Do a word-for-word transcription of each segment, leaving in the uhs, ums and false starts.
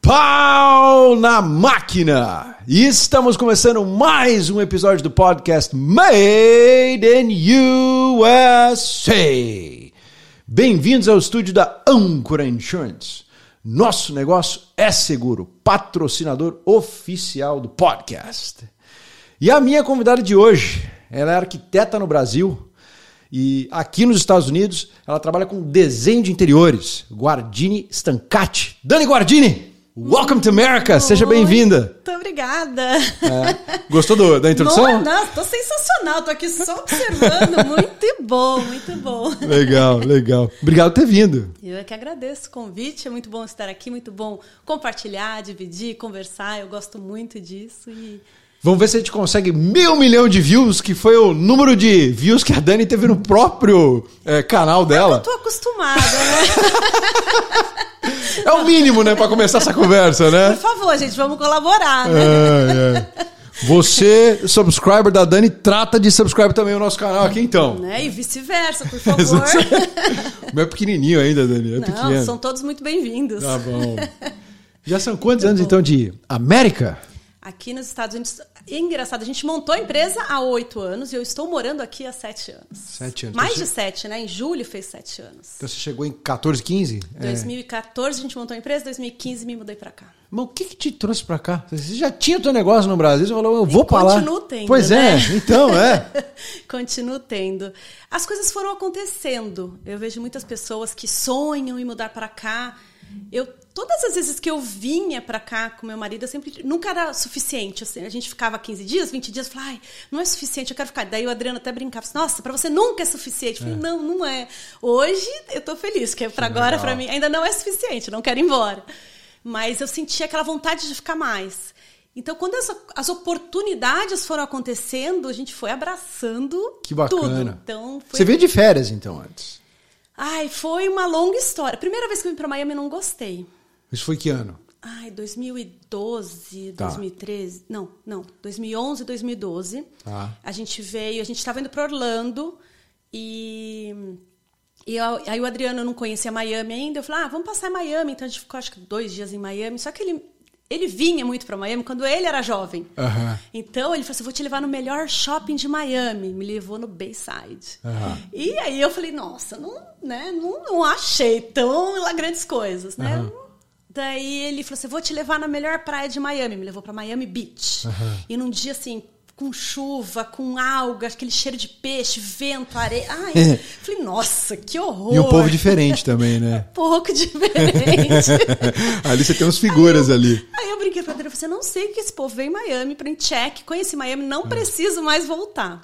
Pau na máquina! E estamos começando mais um episódio do podcast Made in U S A. Bem-vindos ao estúdio da Âncora Insurance. Nosso negócio é seguro, patrocinador oficial do podcast. E a minha convidada de hoje, ela é arquiteta no Brasil e aqui nos Estados Unidos ela trabalha com desenho de interiores. Guardini Stancati. Dani Guardini! Welcome to America! Seja bem-vinda! Muito obrigada! É, gostou do, da introdução? Não, não, tô sensacional, tô aqui só observando. Muito bom, muito bom. Legal, legal. Obrigado por ter vindo. Eu é que agradeço o convite, é muito bom estar aqui, muito bom compartilhar, dividir, conversar, eu gosto muito disso e... Vamos ver se a gente consegue meio milhão de views, que foi o número de views que a Dani teve no próprio é, canal dela. Eu tô acostumada, né? É o mínimo, né, para começar essa conversa, né? Por favor, gente, vamos colaborar, né? É, é. Você, subscriber da Dani, trata de subscribe também o nosso canal aqui, então. Né? E vice-versa, por favor. O meu é pequenininho ainda, Dani, é Não, pequeno. são todos muito bem-vindos. Tá bom. Já são quantos anos, então, de América? Aqui nos Estados Unidos, é engraçado, a gente montou a empresa há oito anos e eu estou morando aqui há sete anos. Sete anos. Mais então, de sete, né? Em julho fez sete anos. Então você chegou em catorze, quinze? dois mil e quatorze a gente montou a empresa, dois mil e quinze me mudei pra cá. Mas o que, que te trouxe pra cá? Você já tinha o teu negócio no Brasil, você falou, eu vou e pra lá. Continuo tendo, Pois né? é, então, é. Continuo tendo. As coisas foram acontecendo. Eu vejo muitas pessoas que sonham em mudar pra cá. Eu, todas as vezes que eu vinha pra cá com meu marido, eu sempre, nunca era suficiente. Assim, a gente ficava quinze dias, vinte dias, eu falava, ai, não é suficiente, eu quero ficar. Daí o Adriano até brincava, nossa, pra você nunca é suficiente. Eu falei, é. não, não é. Hoje eu tô feliz, porque pra agora, pra mim, ainda não é suficiente, eu não quero ir embora. Mas eu sentia aquela vontade de ficar mais. Então, quando as, as oportunidades foram acontecendo, a gente foi abraçando que bacana. tudo. Então, foi... Você veio de férias, então, antes? Ai, foi uma longa história. Primeira vez que eu vim pra Miami, eu não gostei. Isso foi que ano? Ai, dois mil e doze, tá. dois mil e treze. Não, não. dois mil e onze, dois mil e doze. Tá. A gente veio, a gente estava indo para Orlando e, e eu, aí o Adriano não conhecia Miami ainda. Eu falei, ah, vamos passar em Miami. Então a gente ficou acho que dois dias em Miami. Só que ele, ele vinha muito para Miami quando ele era jovem. Uhum. Então ele falou assim, vou te levar no melhor shopping de Miami. Me levou no Bayside. Uhum. E aí eu falei, nossa, não, né, não, não achei tão lá grandes coisas, né? Uhum. Daí ele falou assim, vou te levar na melhor praia de Miami. Me levou para Miami Beach. Uhum. E num dia assim, com chuva, com alga, aquele cheiro de peixe, vento, areia. Ai, é. Falei, nossa, que horror. E um povo diferente também, né? Um pouco diferente. Ali você tem uns figuras aí eu, ali. Aí eu brinquei com a Adriana, eu não sei que esse povo veio em Miami para em check, conheci Miami, não uhum. preciso mais voltar.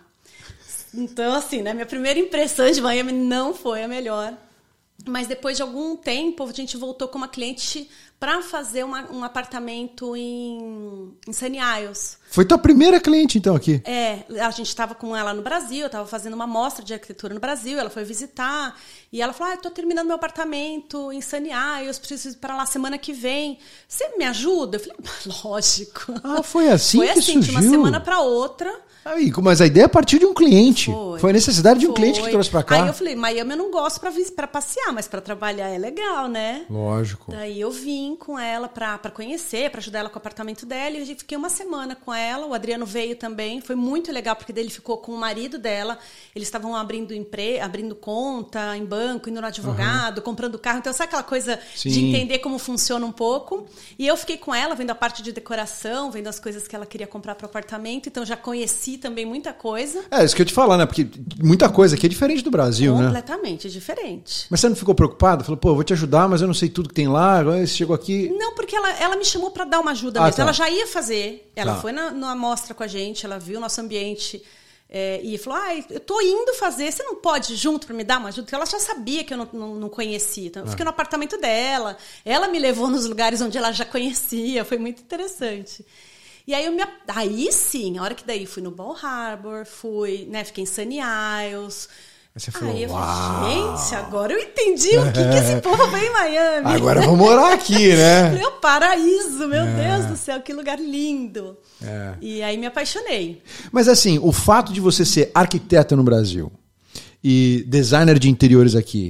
Então, assim, né, minha primeira impressão de Miami não foi a melhor. Mas depois de algum tempo, a gente voltou com uma cliente para fazer uma, um apartamento em, em Sunny Isles. Foi tua primeira cliente, então, aqui? É, a gente estava com ela no Brasil, eu estava fazendo uma mostra de arquitetura no Brasil, ela foi visitar, e ela falou, ah, estou terminando meu apartamento em Sunny Isles, preciso ir para lá semana que vem. Você me ajuda? Eu falei, lógico. Ah, foi assim foi que assim, surgiu? de uma semana para outra... Aí, mas a ideia partiu de um cliente. Foi, foi a necessidade de um foi. cliente que trouxe pra cá. Aí eu falei, Miami eu não gosto pra, pra passear, mas pra trabalhar é legal, né? Lógico. Daí eu vim com ela pra, pra conhecer, pra ajudar ela com o apartamento dela. E eu fiquei uma semana com ela. O Adriano veio também. Foi muito legal, porque daí ele ficou com o marido dela. Eles estavam abrindo, empre... abrindo conta em banco, indo no advogado, uhum. comprando carro. Então, sabe aquela coisa Sim. de entender como funciona um pouco? E eu fiquei com ela, vendo a parte de decoração, vendo as coisas que ela queria comprar pro apartamento. Então, já conheci também muita coisa. É, isso que eu ia te falar, né? Porque muita coisa aqui é diferente do Brasil, Completamente né? Completamente diferente. Mas você não ficou preocupada? Falou, pô, eu vou te ajudar, mas eu não sei tudo que tem lá. Agora você chegou aqui... Não, porque ela, ela me chamou para dar uma ajuda ah, mesmo. Tá. Ela já ia fazer. Ela tá. foi na, na amostra com a gente, ela viu o nosso ambiente é, e falou, ah, eu tô indo fazer, você não pode ir junto para me dar uma ajuda? Porque ela já sabia que eu não, não, não conhecia. Então, eu fiquei ah. no apartamento dela. Ela me levou nos lugares onde ela já conhecia. Foi muito interessante. E aí, eu me, aí sim, a hora que daí fui no Bal Harbour, fui, né, fiquei em Sunny Isles. Aí você falou, aí eu uau. falei, gente, agora eu entendi o que, que esse povo veio em Miami. Agora eu vou morar aqui, né? Meu paraíso, meu é. Deus do céu, que lugar lindo. É. E aí me apaixonei. Mas assim, o fato de você ser arquiteta no Brasil e designer de interiores aqui,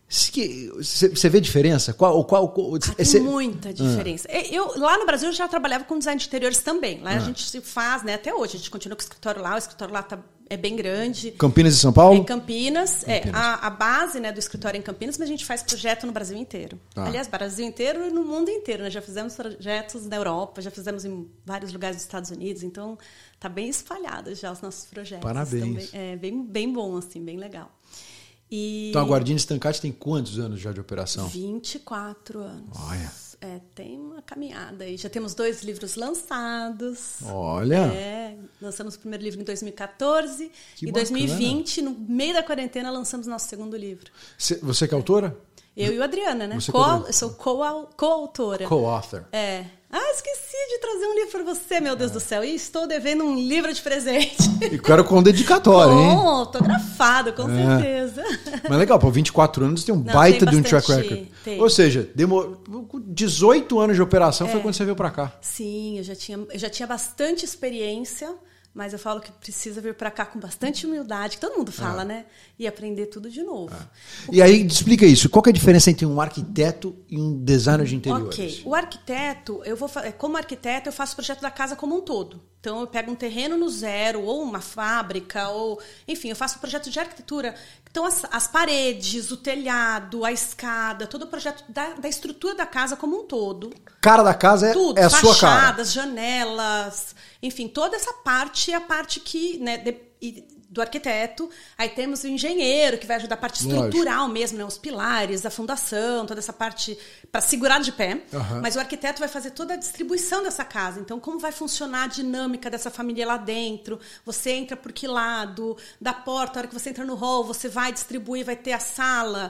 Você vê diferença? Qual, qual, qual, ah, tem cê... muita diferença. Ah. Eu, lá no Brasil, eu já trabalhava com design de interiores também. Lá ah. a gente se faz, né, até hoje. A gente continua com o escritório lá. O escritório lá tá, é bem grande. Campinas e São Paulo? Em Campinas. Campinas. É, a, a base, né, do escritório é em Campinas, mas a gente faz projeto no Brasil inteiro. Ah. Aliás, Brasil inteiro e no mundo inteiro. Né? Já fizemos projetos na Europa, já fizemos em vários lugares dos Estados Unidos. Então, tá bem espalhado já os nossos projetos. Parabéns. Também. É bem, bem bom, assim, bem legal. E... Então a Guardini Stancati tem quantos anos já de operação? vinte e quatro anos. Olha. É, tem uma caminhada aí. Já temos dois livros lançados. Olha. É, lançamos o primeiro livro em dois mil e quatorze. Que e em bacana. dois mil e vinte, no meio da quarentena, lançamos nosso segundo livro. Cê, você que é autora? Eu e a Adriana, né? Você Co- eu sou co-autora. Co-author. É. Ah, esqueci de trazer um livro para você, meu Deus é. do céu. E estou devendo um livro de presente. E quero com dedicatório, com, hein? Autografado, com é. certeza. Mas legal, por vinte e quatro anos tem um Não, baita tem de um track record. Tem. Ou seja, demorou dezoito anos de operação é. foi quando você veio para cá. Sim, eu já tinha, eu já tinha bastante experiência. Mas eu falo que precisa vir para cá com bastante humildade, que todo mundo fala, é. né? E aprender tudo de novo. É. E aí, explica isso. Qual que é a diferença entre um arquiteto e um designer de interiores? Ok. O arquiteto, eu vou como arquiteto, eu faço o projeto da casa como um todo. Então, eu pego um terreno no zero, ou uma fábrica, ou... Enfim, eu faço um projeto de arquitetura. Então, as, as paredes, o telhado, a escada, todo o projeto da, da estrutura da casa como um todo. Cara da casa é, tudo, é a sua cara. Fachadas, janelas, enfim, toda essa parte é a parte que... Né, de, do arquiteto, aí temos o engenheiro que vai ajudar a parte estrutural Lógico. mesmo, né? Os pilares, a fundação, toda essa parte para segurar de pé, uhum. mas o arquiteto vai fazer toda a distribuição dessa casa, então como vai funcionar a dinâmica dessa família lá dentro, você entra por que lado, da porta, a hora que você entra no hall, você vai distribuir, vai ter a sala,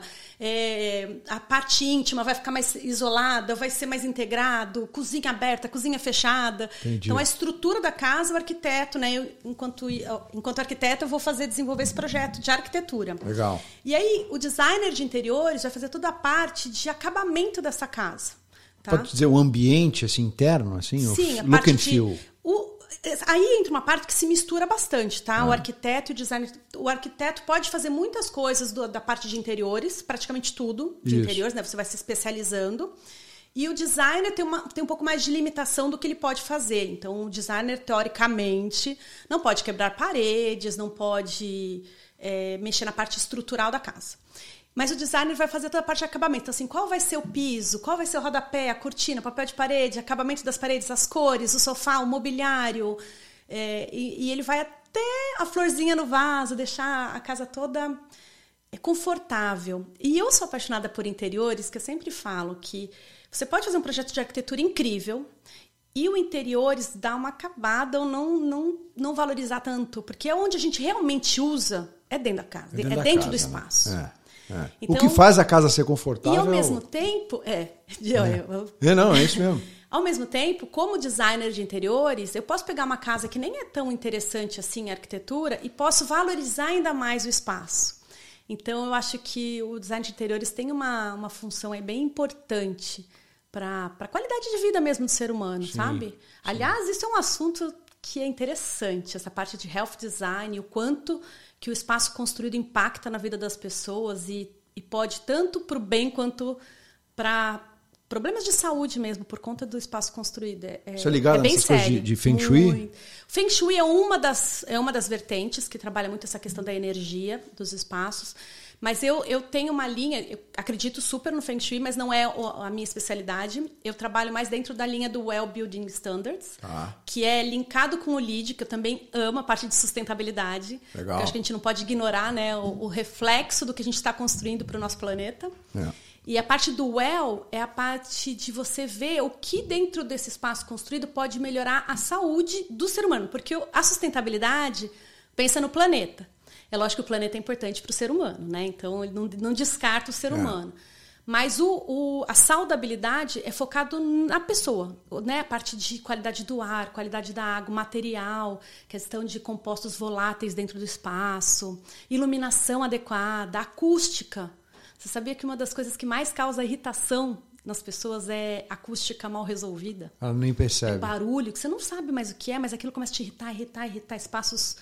é, a parte íntima vai ficar mais isolada, vai ser mais integrado, cozinha aberta, cozinha fechada, Entendi. Então a estrutura da casa, o arquiteto, né? Eu, enquanto, enquanto arquiteto eu vou fazer desenvolver esse projeto de arquitetura. Legal. E aí, o designer de interiores vai fazer toda a parte de acabamento dessa casa. Tá? Pode dizer o ambiente assim, interno? Assim, Sim, o a look parte and de, feel. O, aí entra uma parte que se mistura bastante, tá? Ah. O arquiteto e o designer. O arquiteto pode fazer muitas coisas do, da parte de interiores, praticamente tudo de Isso. interiores, né? Você vai se especializando. E o designer tem, uma, tem um pouco mais de limitação do que ele pode fazer. Então, o designer, teoricamente, não pode quebrar paredes, não pode é, mexer na parte estrutural da casa. Mas o designer vai fazer toda a parte de acabamento. Então, assim, qual vai ser o piso, qual vai ser o rodapé, a cortina, o papel de parede, acabamento das paredes, as cores, o sofá, o mobiliário. É, e, e ele vai até a florzinha no vaso, deixar a casa toda confortável. E eu sou apaixonada por interiores, que eu sempre falo que você pode fazer um projeto de arquitetura incrível e o interiores dá uma acabada ou não, não, não valorizar tanto. Porque é onde a gente realmente usa, é dentro da casa, é dentro, é dentro casa, do espaço. Né? É, é. Então, o que faz a casa ser confortável... E ao mesmo tempo... É, é. é não, é isso mesmo. Ao mesmo tempo, como designer de interiores, eu posso pegar uma casa que nem é tão interessante assim, a arquitetura, e posso valorizar ainda mais o espaço. Então, eu acho que o design de interiores tem uma, uma função aí bem importante para a qualidade de vida mesmo do ser humano, sim, sabe? Sim. Aliás, isso é um assunto que é interessante, essa parte de health design, o quanto que o espaço construído impacta na vida das pessoas e, e pode tanto para o bem quanto para problemas de saúde mesmo, por conta do espaço construído. É, Você é ligado é bem nessas coisas de, de Feng Shui? Muito. Feng Shui é uma, das, é uma das vertentes que trabalha muito essa questão da energia dos espaços. Mas eu, eu tenho uma linha, eu acredito super no Feng Shui, mas não é a minha especialidade. Eu trabalho mais dentro da linha do Well Building Standards, ah. que é linkado com o L E E D, que eu também amo a parte de sustentabilidade. Legal. Eu acho que a gente não pode ignorar, né, o, o reflexo do que a gente está construindo para o nosso planeta. É. E a parte do Well é a parte de você ver o que dentro desse espaço construído pode melhorar a saúde do ser humano. Porque a sustentabilidade pensa no planeta. É lógico que o planeta é importante para o ser humano, né? Então, ele não, não descarta o ser é. humano. Mas o, o, a saudabilidade é focado na pessoa, né? A parte de qualidade do ar, qualidade da água, material, questão de compostos voláteis dentro do espaço, iluminação adequada, acústica. Você sabia que uma das coisas que mais causa irritação nas pessoas é acústica mal resolvida? Ela nem percebe. É barulho, que você não sabe mais o que é, mas aquilo começa a te irritar, irritar, irritar espaços...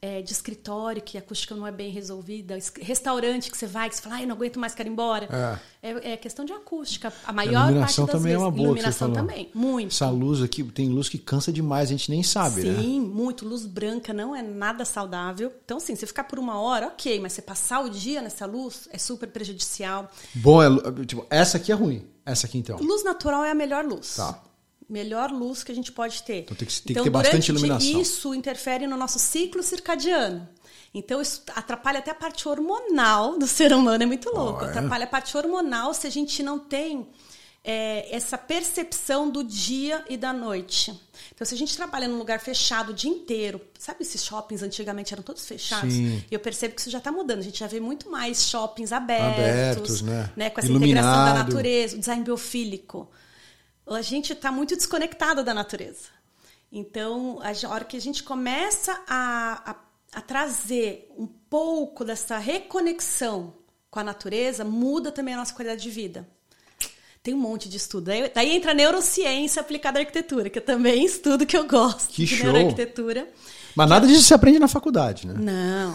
é, de escritório, que a acústica não é bem resolvida, restaurante que você vai, que você fala, ai, não aguento mais, quero ir embora. É, é, é questão de acústica. A maior a iluminação parte das também vezes. É uma boa, iluminação também, muito. Essa luz aqui, tem luz que cansa demais, a gente nem sabe, Sim, né? Sim, muito. Luz branca não é nada saudável. Então, assim, você ficar por uma hora, ok, mas você passar o dia nessa luz é super prejudicial. Bom, é, tipo, essa aqui é ruim. Essa aqui, então. Luz natural é a melhor luz. Tá. Melhor luz que a gente pode ter. Então tem que, tem então, que ter bastante iluminação. Isso interfere no nosso ciclo circadiano. Então, isso atrapalha até a parte hormonal do ser humano, é muito louco. Oh, é? Atrapalha a parte hormonal se a gente não tem é, essa percepção do dia e da noite. Então, se a gente trabalha num lugar fechado o dia inteiro, sabe esses shoppings antigamente eram todos fechados? Sim. E eu percebo que isso já está mudando. A gente já vê muito mais shoppings abertos, abertos né? né? Com essa Iluminado. integração da natureza, o design biofílico. A gente está muito desconectado da natureza. Então, a hora que a gente começa a, a, a trazer um pouco dessa reconexão com a natureza, muda também a nossa qualidade de vida. Tem um monte de estudo. Daí, daí entra a neurociência aplicada à arquitetura, que eu também estudo, que eu gosto que de show. Neuroarquitetura. Mas nada disso você aprende na faculdade, né? Não.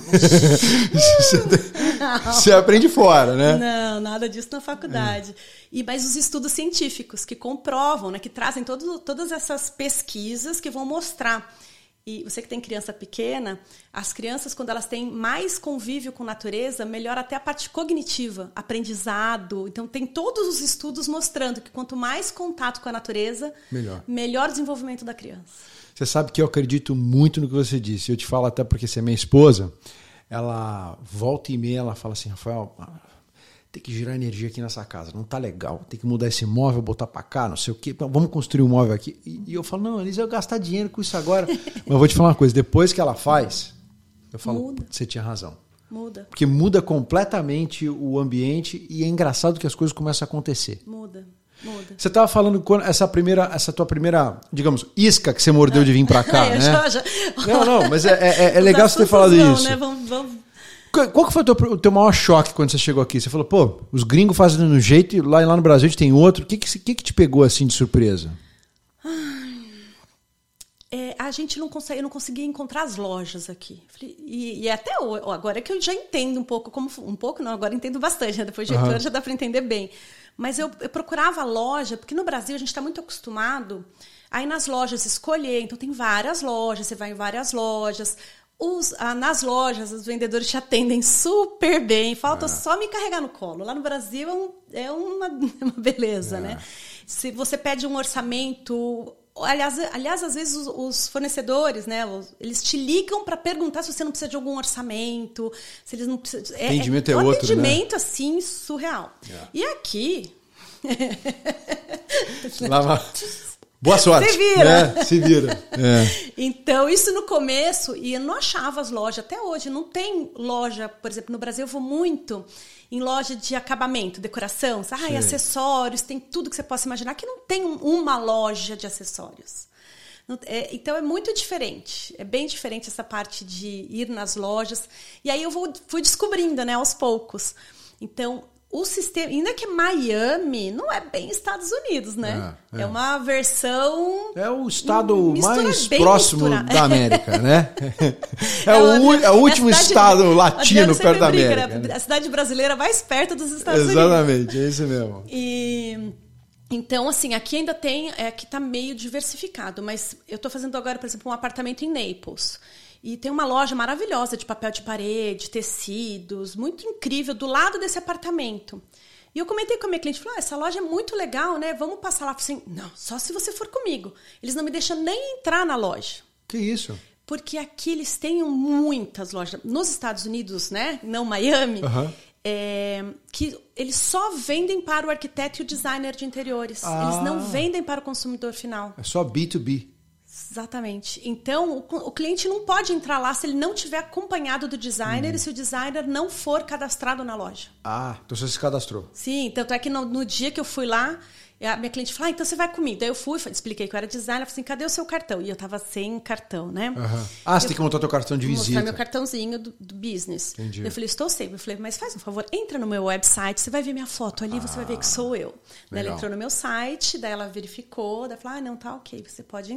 Não. Você aprende fora, né? Não, nada disso na faculdade. É. E, mas os estudos científicos que comprovam, né, que trazem todo, todas essas pesquisas que vão mostrar. E você que tem criança pequena, as crianças, quando elas têm mais convívio com a natureza, melhora até a parte cognitiva, aprendizado. Então, tem todos os estudos mostrando que quanto mais contato com a natureza, melhor, melhor desenvolvimento da criança. Você sabe que eu acredito muito no que você disse. Eu te falo até porque você é minha esposa. Ela volta e meia, ela fala assim, Rafael, tem que girar energia aqui nessa casa, não tá legal. Tem que mudar esse móvel, botar pra cá, não sei o quê. Vamos construir um móvel aqui. E eu falo, não, Elisa, eu vou gastar dinheiro com isso agora. Mas eu vou te falar uma coisa, depois que ela faz, eu falo, muda. Você tinha razão. Muda. Porque muda completamente o ambiente e é engraçado que as coisas começam a acontecer. Muda. Muda. Você estava falando quando essa primeira, essa tua primeira, digamos, isca que você mordeu de vir para cá, né? já, já... Não, não, mas é, é, é legal você ter falado vão, isso. Né? Vamos, vamos... Qual que foi o teu, o teu maior choque quando você chegou aqui? Você falou, pô, os gringos fazem de um jeito e lá, lá no Brasil a gente tem outro. O que que, que que te pegou assim de surpresa? É, a gente não consegue, eu não conseguia encontrar as lojas aqui. E, e até agora é que eu já entendo um pouco, como um pouco não, agora entendo bastante, né? Depois de oito anos já dá para entender bem. Mas eu, eu procurava loja, porque no Brasil a gente está muito acostumado a ir nas lojas escolher. Então tem várias lojas, você vai em várias lojas. Os, ah, nas lojas, os vendedores te atendem super bem. Falta é. só me carregar no colo. Lá no Brasil é, um, é uma, uma beleza, é. né? Se você pede um orçamento... Aliás, aliás, às vezes os, os fornecedores, né, os, eles te ligam para perguntar se você não precisa de algum orçamento, se eles não precisam. É, atendimento é, é um outro, atendimento né? assim surreal. Yeah. E aqui, Lá, boa sorte. Se vira. Né? Se vira. É. Então, isso no começo, e eu não achava as lojas, até hoje, não tem loja, por exemplo, no Brasil eu vou muito em loja de acabamento, decoração, ah, e acessórios, tem tudo que você possa imaginar, que não tem uma loja de acessórios. É, então é muito diferente, é bem diferente essa parte de ir nas lojas. E aí eu vou, fui descobrindo, né, aos poucos. Então, o sistema, ainda que Miami não é bem Estados Unidos, né? É, é. é uma versão... É o estado mais próximo mistura. da América, né? É, é, o, é o último é cidade, estado latino perto da América. Brinca, né? A cidade brasileira mais perto dos Estados Exatamente, Unidos. Exatamente, é isso mesmo. E... Então, assim, aqui ainda tem... É, aqui está meio diversificado, mas eu estou fazendo agora, por exemplo, um apartamento em Naples. E tem uma loja maravilhosa de papel de parede, tecidos, muito incrível, do lado desse apartamento. E eu comentei com a minha cliente, falei, ah, essa loja é muito legal, né? Vamos passar lá. Eu falei assim, não, só se você for comigo. Eles não me deixam nem entrar na loja. Que isso? Porque aqui eles têm muitas lojas. Nos Estados Unidos, né? Não Miami, uhum. é, que eles só vendem para o arquiteto e o designer de interiores. Ah. Eles não vendem para o consumidor final. É só B dois B. Exatamente. Então, o, o cliente não pode entrar lá se ele não tiver acompanhado do designer hum. e se o designer não for cadastrado na loja. Ah, então você se cadastrou. Sim, tanto é que no, no dia que eu fui lá, a minha cliente falou, ah, então você vai comigo. Daí eu fui, expliquei que eu era designer, falei assim, cadê o seu cartão? E eu tava sem cartão, né? Uhum. Ah, você eu, tem que montar teu cartão de visita. Mostrar meu cartãozinho do, do business. Entendi. Eu falei, estou sempre. Eu falei, mas faz um favor, entra no meu website, você vai ver minha foto ali, ah, você vai ver que sou eu. Daí ela entrou no meu site, daí ela verificou, daí falou, ah, não, tá ok, você pode entrar.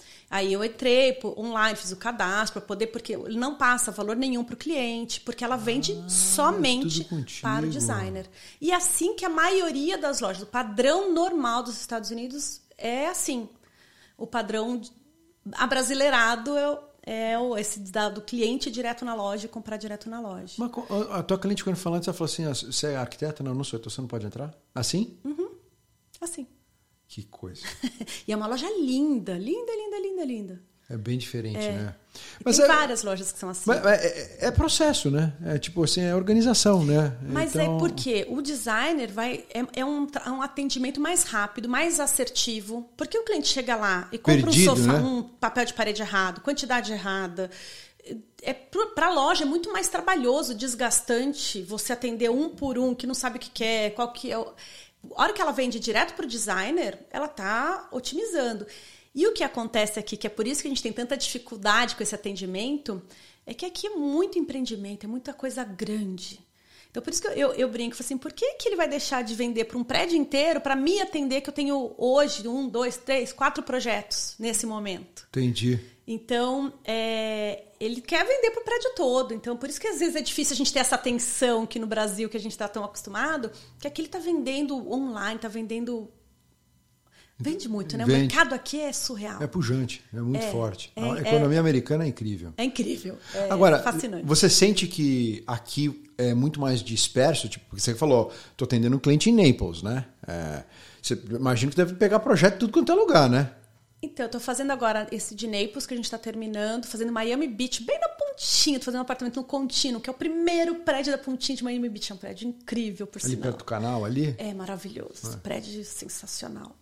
Aí eu entrei pô, online, fiz o cadastro para poder, porque ele não passa valor nenhum para o cliente, porque ela vende ah, somente para o designer. E assim que a maioria das lojas, o padrão normal dos Estados Unidos é assim. O padrão abrasileirado é, é esse do cliente direto na loja e comprar direto na loja. Mas a tua cliente, quando falando, você falou assim, você é arquiteta? Não, não sou, então você não pode entrar? Assim? Uhum. Assim. Que coisa. E é uma loja linda, linda, linda, linda, linda. É bem diferente, é. né? Mas tem é, várias lojas que são assim. Mas é, é processo, né? É tipo assim, é organização, né? Mas então... é porque o designer vai é, é um, um atendimento mais rápido, mais assertivo. Porque o cliente chega lá e compra Perdido, um sofá, né? um papel de parede errado, quantidade errada. É, para a loja é muito mais trabalhoso, desgastante você atender um por um, que não sabe o que quer, qual que é o... A hora que ela vende direto para o designer, ela está otimizando. E o que acontece aqui, que é por isso que a gente tem tanta dificuldade com esse atendimento, é que aqui é muito empreendimento, é muita coisa grande. Então, por isso que eu, eu, eu brinco, assim, por que, que ele vai deixar de vender para um prédio inteiro para me atender, que eu tenho hoje um, dois, três, quatro projetos nesse momento? Entendi. Então, é, ele quer vender para o prédio todo. Então, por isso que às vezes é difícil a gente ter essa atenção aqui no Brasil, que a gente está tão acostumado, que aqui ele está vendendo online, está vendendo... Vende muito, né? Vende. O mercado aqui é surreal. É pujante, é muito é, forte. É, a economia é, americana é incrível. É incrível, é Agora, fascinante. Você sente que aqui é muito mais disperso? Tipo, porque você falou, estou atendendo um cliente em Naples, né? É, você, imagino que deve pegar projeto de tudo quanto é lugar, né? Então, eu estou fazendo agora esse de Naples, que a gente está terminando, fazendo Miami Beach, bem na pontinha. Estou fazendo um apartamento no Contínuo, que é o primeiro prédio da pontinha de Miami Beach. É um prédio incrível, por sinal. Ali perto do canal, ali? É maravilhoso. É. Prédio sensacional.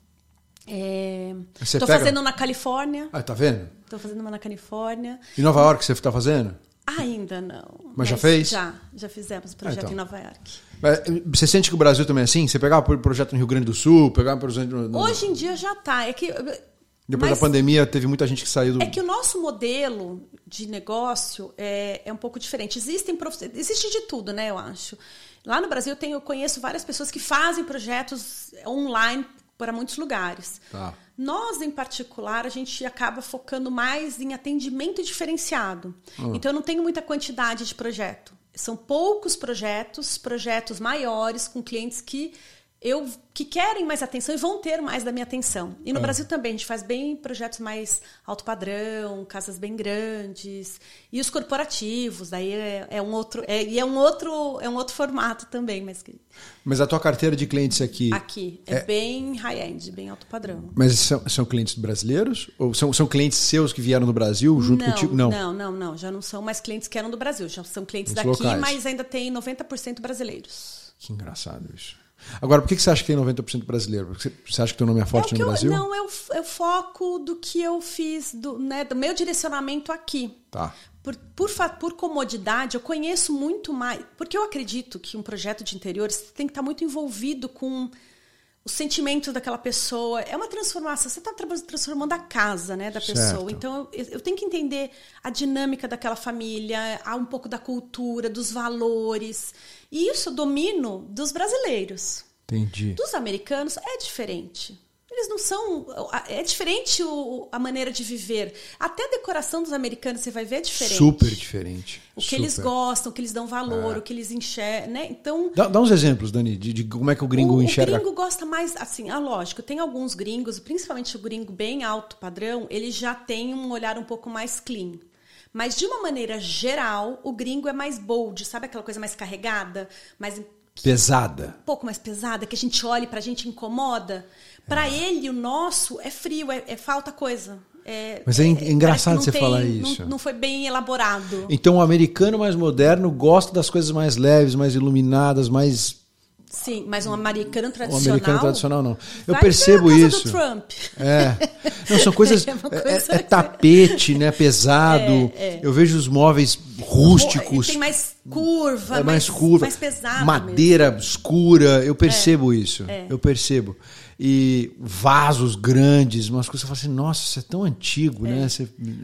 Estou pega... fazendo na Califórnia. Ah, tá vendo? Estou fazendo uma na Califórnia. Em Nova York você está fazendo? Ainda não. Mas, mas já fez? Já, já fizemos o projeto ah, então. em Nova York. Mas você sente que o Brasil também é assim? Você pegava o projeto no Rio Grande do Sul, pegava o projeto no... Hoje em dia já está. É que... Depois Mas da pandemia, teve muita gente que saiu do... É que o nosso modelo de negócio é, é um pouco diferente. Existem prof... Existe de tudo, né, eu acho. Lá no Brasil, eu, tenho, eu conheço várias pessoas que fazem projetos online para muitos lugares. Tá. Nós, em particular, a gente acaba focando mais em atendimento diferenciado. Hum. Então, eu não tenho muita quantidade de projeto. São poucos projetos, projetos maiores, com clientes que... Eu, que querem mais atenção e vão ter mais da minha atenção. E no é. Brasil também, a gente faz bem projetos mais alto padrão, casas bem grandes. E os corporativos, daí é, é um outro... É, e é um outro, é um outro formato também. Mas, que... mas a tua carteira de clientes aqui... Aqui, é, é... bem high-end, bem alto padrão. Mas são, são clientes brasileiros? Ou são, são clientes seus que vieram do Brasil junto não, contigo? Não, não, não, não. Já não são mais clientes que eram do Brasil. Já são clientes Os daqui, locais. Mas ainda tem noventa por cento brasileiros. Que engraçado isso. Agora, por que você acha que tem noventa por cento brasileiro? Porque você acha que teu nome é forte é no eu, Brasil? Não, é o, é o foco do que eu fiz, do, né, do meu direcionamento aqui. Tá. Por, por, por comodidade, eu conheço muito mais... Porque eu acredito que um projeto de interiores tem que estar muito envolvido com os sentimentos daquela pessoa. É uma transformação. Você está transformando a casa, né, da pessoa. Certo. Então, eu, eu tenho que entender a dinâmica daquela família, um pouco da cultura, dos valores... E isso eu domino dos brasileiros. Entendi. Dos americanos é diferente. Eles não são... É diferente o, a maneira de viver. Até a decoração dos americanos, você vai ver, é diferente. Super diferente. O que Super. eles gostam, o que eles dão valor, é. o que eles enxergam, né? Então... Dá, dá uns exemplos, Dani, de, de como é que o gringo o, enxerga. O gringo gosta mais... Assim, ah, lógico, tem alguns gringos, principalmente o gringo bem alto padrão, ele já tem um olhar um pouco mais clean. Mas, de uma maneira geral, o gringo é mais bold, sabe aquela coisa mais carregada? Mais pesada. Um pouco mais pesada, que a gente olha e pra gente incomoda. Pra é. ele, o nosso é frio, é, é falta coisa. É, Mas é, é engraçado você tem, falar isso. Não, não foi bem elaborado. Então, o americano mais moderno gosta das coisas mais leves, mais iluminadas, mais... Sim, mas um americano tradicional... Um americano tradicional, não. Eu percebo isso. Do Trump. É. Não, são coisas... é, coisa é, é tapete, né? Pesado. É, é. Eu vejo os móveis rústicos. Tem mais curva, é mais, mais curva. Mais pesado. Madeira mesmo. escura. Eu percebo é, isso. É. Eu percebo. E vasos grandes, umas coisas que eu falo assim, nossa, isso é tão antigo, é. né? Você...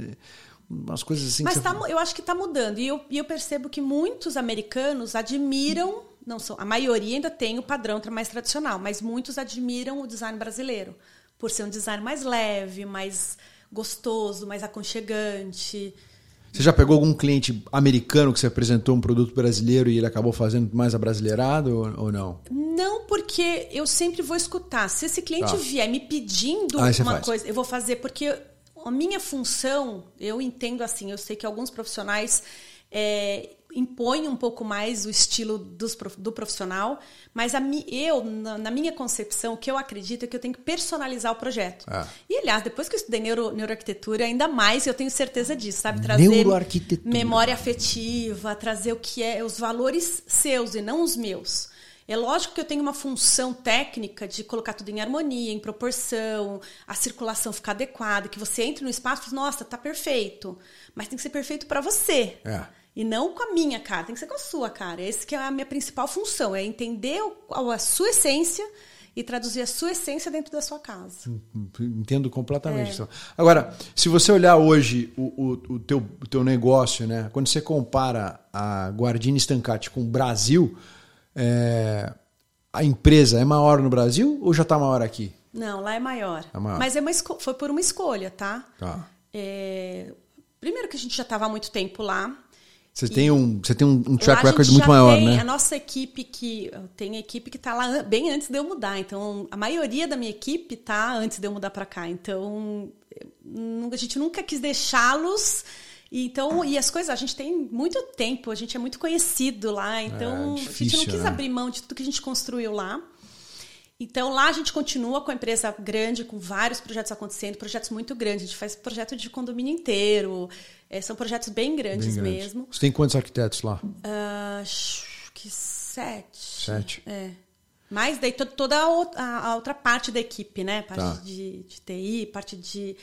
Umas coisas assim... Mas que tá, você... eu acho que está mudando. E eu, e eu percebo que muitos americanos admiram... Não são, a maioria ainda tem o padrão mais tradicional, mas muitos admiram o design brasileiro, por ser um design mais leve, mais gostoso, mais aconchegante. Você já pegou algum cliente americano que você apresentou um produto brasileiro e ele acabou fazendo mais abrasileirado ou, ou não? Não, porque eu sempre vou escutar. Se esse cliente Tá. vier me pedindo Aí você uma faz. coisa, eu vou fazer, porque a minha função, eu entendo assim, eu sei que alguns profissionais é, impõem um pouco mais o estilo dos, do profissional, mas a mi, eu, na, na minha concepção, o que eu acredito é que eu tenho que personalizar o projeto. Ah. E, aliás, depois que eu estudei neuro, neuroarquitetura, ainda mais eu tenho certeza disso, sabe? Trazer Neuroarquitetura. memória afetiva, trazer o que é os valores seus e não os meus. É lógico que eu tenho uma função técnica de colocar tudo em harmonia, em proporção, a circulação ficar adequada, que você entre no espaço e fala, nossa, tá perfeito. Mas tem que ser perfeito para você. É. E não com a minha cara, tem que ser com a sua cara. Essa que é a minha principal função, é entender a sua essência e traduzir a sua essência dentro da sua casa. Entendo completamente. É. Agora, se você olhar hoje o, o, o, teu, o teu negócio, né? Quando você compara a Guardini Stancati com o Brasil, é, a empresa é maior no Brasil ou já está maior aqui? Não, lá é maior. É maior. Mas é uma esco- foi por uma escolha, tá? Tá. É, primeiro que a gente já estava há muito tempo lá. Você tem um, você tem um, um track Lá a record gente muito já maior, tem né? A nossa equipe que tem a equipe que está lá an- bem antes de eu mudar. Então, a maioria da minha equipe tá antes de eu mudar para cá. Então, eu- a gente nunca quis deixá-los. Então, e as coisas, a gente tem muito tempo, a gente é muito conhecido lá. Então, É, difícil, a gente não quis né? abrir mão de tudo que a gente construiu lá. Então, lá a gente continua com a empresa grande, com vários projetos acontecendo, projetos muito grandes. A gente faz projeto de condomínio inteiro. É, são projetos bem grandes Bem grande. mesmo. Você tem quantos arquitetos lá? Ah, acho que sete. Sete. É. Mas daí to- toda a outra, a outra parte da equipe, né? Parte Tá. de, de T I, parte de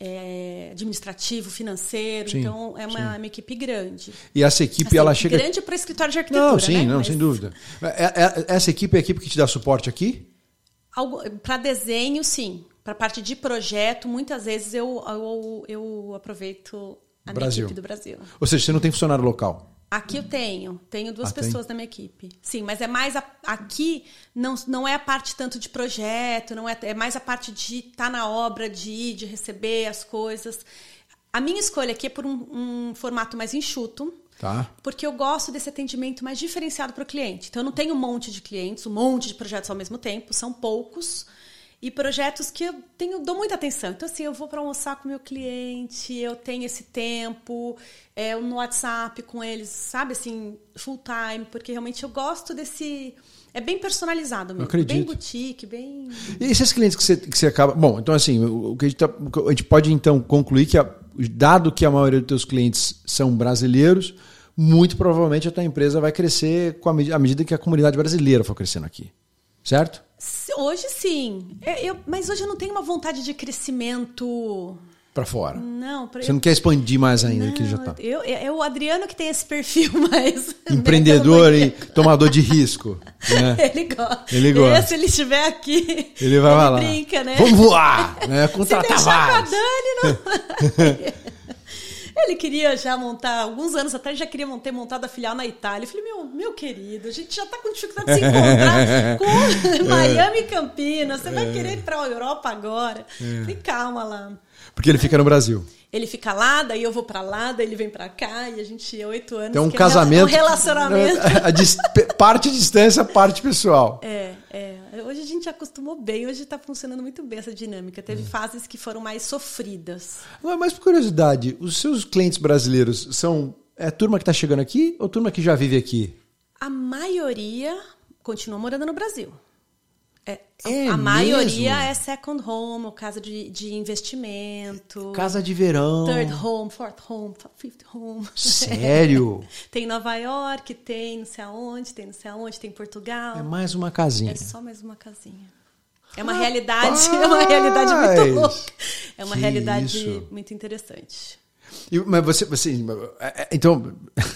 é, administrativo, financeiro. Sim, Então, é uma, sim. uma equipe grande. E essa equipe, Assim, ela chega... grande para escritório de arquitetura, Não, sim, né? não, Mas sem dúvida. É- é- essa equipe é a equipe que te dá suporte aqui? Para desenho, sim. Para parte de projeto, muitas vezes eu, eu, eu aproveito a Brasil. minha equipe do Brasil. Ou seja, você não tem funcionário local? Aqui eu tenho, tenho duas Ah, tem? pessoas na minha equipe. Sim, mas é mais a, aqui não, não é a parte tanto de projeto, não é, é mais a parte de estar na obra, de ir, de receber as coisas. A minha escolha aqui é por um, um formato mais enxuto, Tá. porque eu gosto desse atendimento mais diferenciado para o cliente. Então eu não tenho um monte de clientes, um monte de projetos ao mesmo tempo, são poucos. E projetos que eu tenho, dou muita atenção. Então, assim, eu vou para almoçar com o meu cliente, eu tenho esse tempo, é, no WhatsApp com eles, sabe, assim, full time, porque realmente eu gosto desse... É bem personalizado mesmo. acredito. Bem boutique, bem... E esses clientes que você, que você acaba... Bom, então assim, o que a gente, tá, a gente pode então concluir que, a, dado que a maioria dos teus clientes são brasileiros, muito provavelmente a tua empresa vai crescer com a, med- à medida que a comunidade brasileira for crescendo aqui. Certo? Hoje, sim. Eu, eu- mas hoje eu não tenho uma vontade de crescimento... Para fora. Não, pra, Você não quer expandir mais ainda do que não, já está. Eu, eu- é o Adriano que tem esse perfil mais... Empreendedor e tomador de risco. Né? Ele gosta. Ele gosta. Se ele estiver aqui, Ele vai falar. brinca, né? Vamos voar! Né? Se Contratar deixar com a vários. Dani, não. Ele queria já montar, alguns anos atrás, já queria ter montado a filial na Itália. Eu falei, meu, meu querido, a gente já está com dificuldade de se encontrar com Miami e Campinas. Você vai querer ir para a Europa agora? Eu falei, calma lá. Porque ele fica no Brasil. Ele fica lá, daí eu vou pra lá, daí ele vem pra cá e a gente é oito anos. Então um que casamento. É um relacionamento. A dis- parte distância, parte pessoal. É, é. Hoje a gente já acostumou bem, hoje tá funcionando muito bem essa dinâmica. Teve fases que foram mais sofridas. Mas por curiosidade, os seus clientes brasileiros são é a turma que está chegando aqui ou turma que já vive aqui? A maioria continua morando no Brasil. É, É a maioria mesmo? é second home, ou casa de, de investimento. Casa de verão. Third home, fourth home, fifth home. Sério? Tem Nova York, tem não sei aonde, tem não sei aonde, tem Portugal. É mais uma casinha. É só mais uma casinha. É uma realidade, é uma realidade muito louca. É uma Que realidade isso? muito interessante. E, mas você, você. é, é, Então,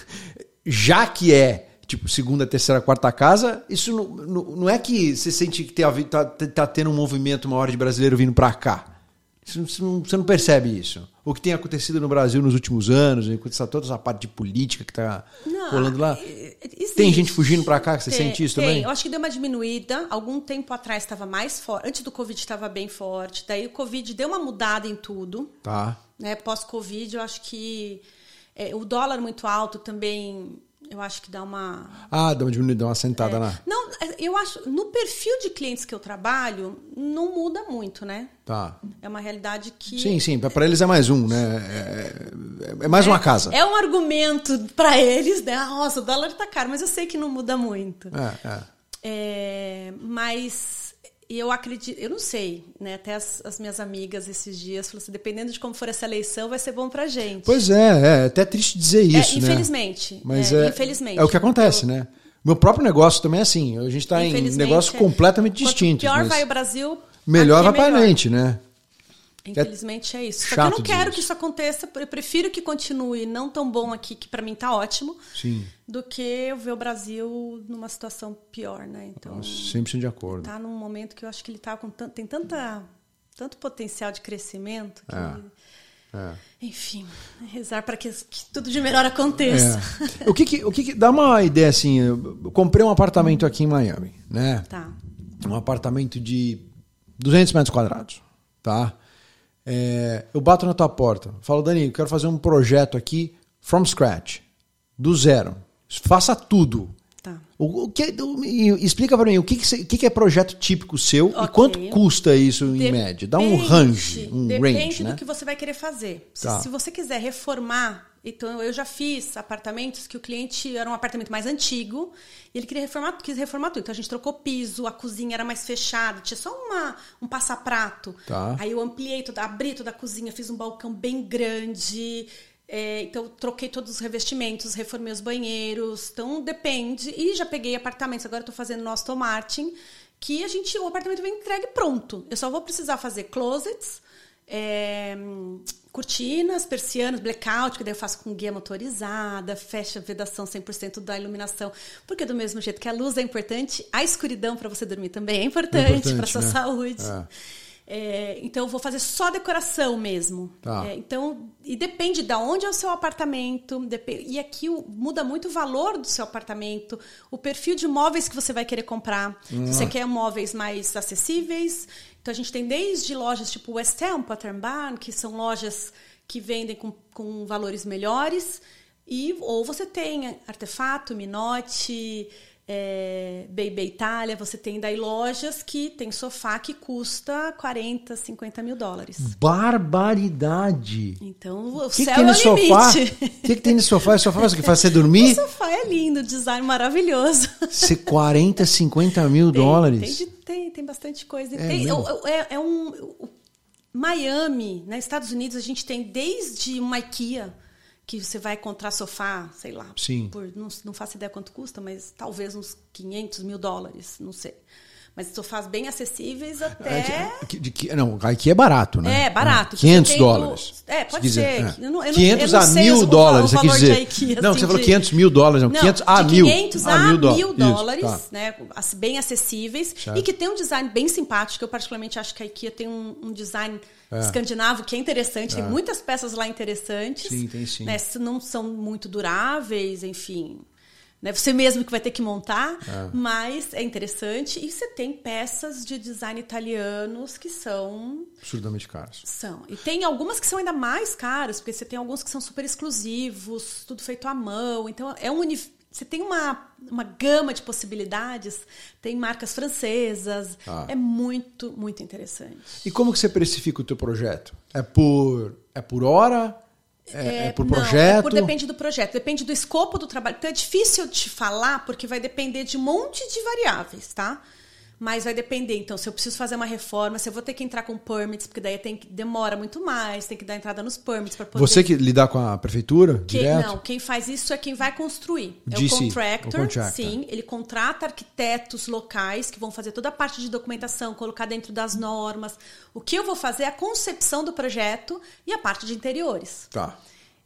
já que é tipo segunda, terceira, quarta casa, isso não, não, não é que você sente que tem, tá, tá tendo um movimento maior de brasileiro vindo para cá? Você não, você não percebe isso? O que tem acontecido no Brasil nos últimos anos, toda essa parte de política que está rolando lá. Existe. Tem gente fugindo para cá, que você tem, sente isso tem. também? Eu acho que deu uma diminuída. Algum tempo atrás estava mais forte. Antes do Covid estava bem forte. Daí o Covid deu uma mudada em tudo. Tá. Né? Pós-Covid, eu acho que é, o dólar muito alto também... Eu acho que dá uma... Ah, dá uma diminuída, dá uma sentada é. lá. Não, eu acho... No perfil de clientes que eu trabalho, não muda muito, né? Tá. É uma realidade que... Sim, sim. Para eles é mais um, né? É, é mais é, uma casa. É um argumento para eles, né? Nossa, o dólar tá caro, mas eu sei que não muda muito. É, é. É, mas... eu acredito... Eu não sei, né? Até as, as minhas amigas esses dias falaram assim, dependendo de como for essa eleição, vai ser bom pra gente. Pois é, é até triste dizer isso, é, né? Infelizmente. Mas é, é, infelizmente. é o que acontece, eu, né? Meu próprio negócio também é assim. A gente está em negócios completamente quanto distintos. Pior vai o Brasil... Melhor vai é para frente, né? Infelizmente é isso. Só que eu não quero que isso aconteça. Eu prefiro que continue não tão bom aqui, que para mim tá ótimo, Sim. do que eu ver o Brasil numa situação pior, né? Então, Nossa, cem por cento de acordo. Tá num momento que eu acho que ele tá com tanto, tem tanta, tanto potencial de crescimento que, é. É. enfim, rezar para que, que tudo de melhor aconteça. É. O que que, o que que dá uma ideia assim? Eu comprei um apartamento aqui em Miami, né? Tá. Um apartamento de duzentos metros quadrados, tá? É, eu bato na tua porta, falo, Dani, eu quero fazer um projeto aqui from scratch, do zero. Faça tudo. Tá. O, o que, o, explica para mim, o que, que, o que é projeto típico seu okay. e quanto custa isso em Depende, média? Dá um range, um depende range, do né? que você vai querer fazer. Se, Tá. se você quiser reformar, então eu já fiz apartamentos que o cliente era um apartamento mais antigo e ele queria reformar, quis reformar tudo. Então a gente trocou piso, a cozinha era mais fechada, tinha só uma, um passaprato. Tá. Aí eu ampliei, toda, abri toda a cozinha, fiz um balcão bem grande. É, então, troquei todos os revestimentos, reformei os banheiros. Então, depende. E já peguei apartamentos. Agora, estou fazendo no Aston Martin, que a gente, o apartamento vem entregue pronto. Eu só vou precisar fazer closets, é, cortinas, persianas, blackout, que daí eu faço com guia motorizada, fecha a vedação cem por cento da iluminação. Porque do mesmo jeito que a luz é importante, a escuridão para você dormir também é importante, é importante para a sua, né? Saúde. É. É, então eu vou fazer só decoração mesmo. Tá. É, então, e depende de onde é o seu apartamento. Depende, e aqui o, muda muito o valor do seu apartamento, o perfil de móveis que você vai querer comprar. Hum. Se você quer móveis mais acessíveis, então a gente tem desde lojas tipo West Elm, Pattern Barn, que são lojas que vendem com, com valores melhores, e, ou você tem Artefato, Minotti, É, Baby Itália, você tem daí lojas que tem sofá que custa quarenta, cinquenta mil dólares. Barbaridade! Então o que céu que é o sofá? limite. O que, que tem no sofá? O sofá faz o que? Faz você dormir? O sofá é lindo, design maravilhoso. Se quarenta, cinquenta mil tem, dólares? Tem, tem, tem bastante coisa. É, tem, é, é um... O, Miami, né, Estados Unidos, a gente tem desde uma IKEA, que você vai encontrar sofá, sei lá, Sim. por, não, não faço ideia quanto custa, mas talvez uns quinhentos mil dólares, não sei. Mas sofás bem acessíveis até... De, de, de, não, aqui é barato, né? É, barato. quinhentos dólares. O... É, pode se ser. Quiser, Eu não, eu quinhentos não, eu não a sei mil o, dólares, o, o você quis dizer. IKEA, não, assim, você falou de... quinhentos mil dólares, não. não quinhentos a de mil. quinhentos a mil, mil dólares, dólares, tá. né? Bem acessíveis. Certo. E que tem um design bem simpático. Eu particularmente acho que a IKEA tem um, um design... É. Escandinavo, que é interessante, é. Tem muitas peças lá interessantes. Sim, tem sim. Né, não são muito duráveis, enfim. Né, você mesmo que vai ter que montar, é. Mas é interessante. E você tem peças de design italianos que são... absurdamente caras. São. E tem algumas que são ainda mais caras, porque você tem alguns que são super exclusivos, tudo feito à mão. Então, é um universo. Você tem uma, uma gama de possibilidades, tem marcas francesas, ah. É muito, muito interessante. E como que você precifica o teu projeto? É por, é por hora? É, é, é por não, projeto? É por, depende do projeto, depende do escopo do trabalho. Então é difícil te falar, porque vai depender de um monte de variáveis, tá? Mas vai depender, então, se eu preciso fazer uma reforma, se eu vou ter que entrar com permits, porque daí tem que, demora muito mais, tem que dar entrada nos permits para poder... Você que lidar com a prefeitura, que, direto? Não, quem faz isso é quem vai construir. O é G C, o contractor, o contractor, sim. Ele contrata arquitetos locais que vão fazer toda a parte de documentação, colocar dentro das normas. O que eu vou fazer é a concepção do projeto e a parte de interiores. Tá.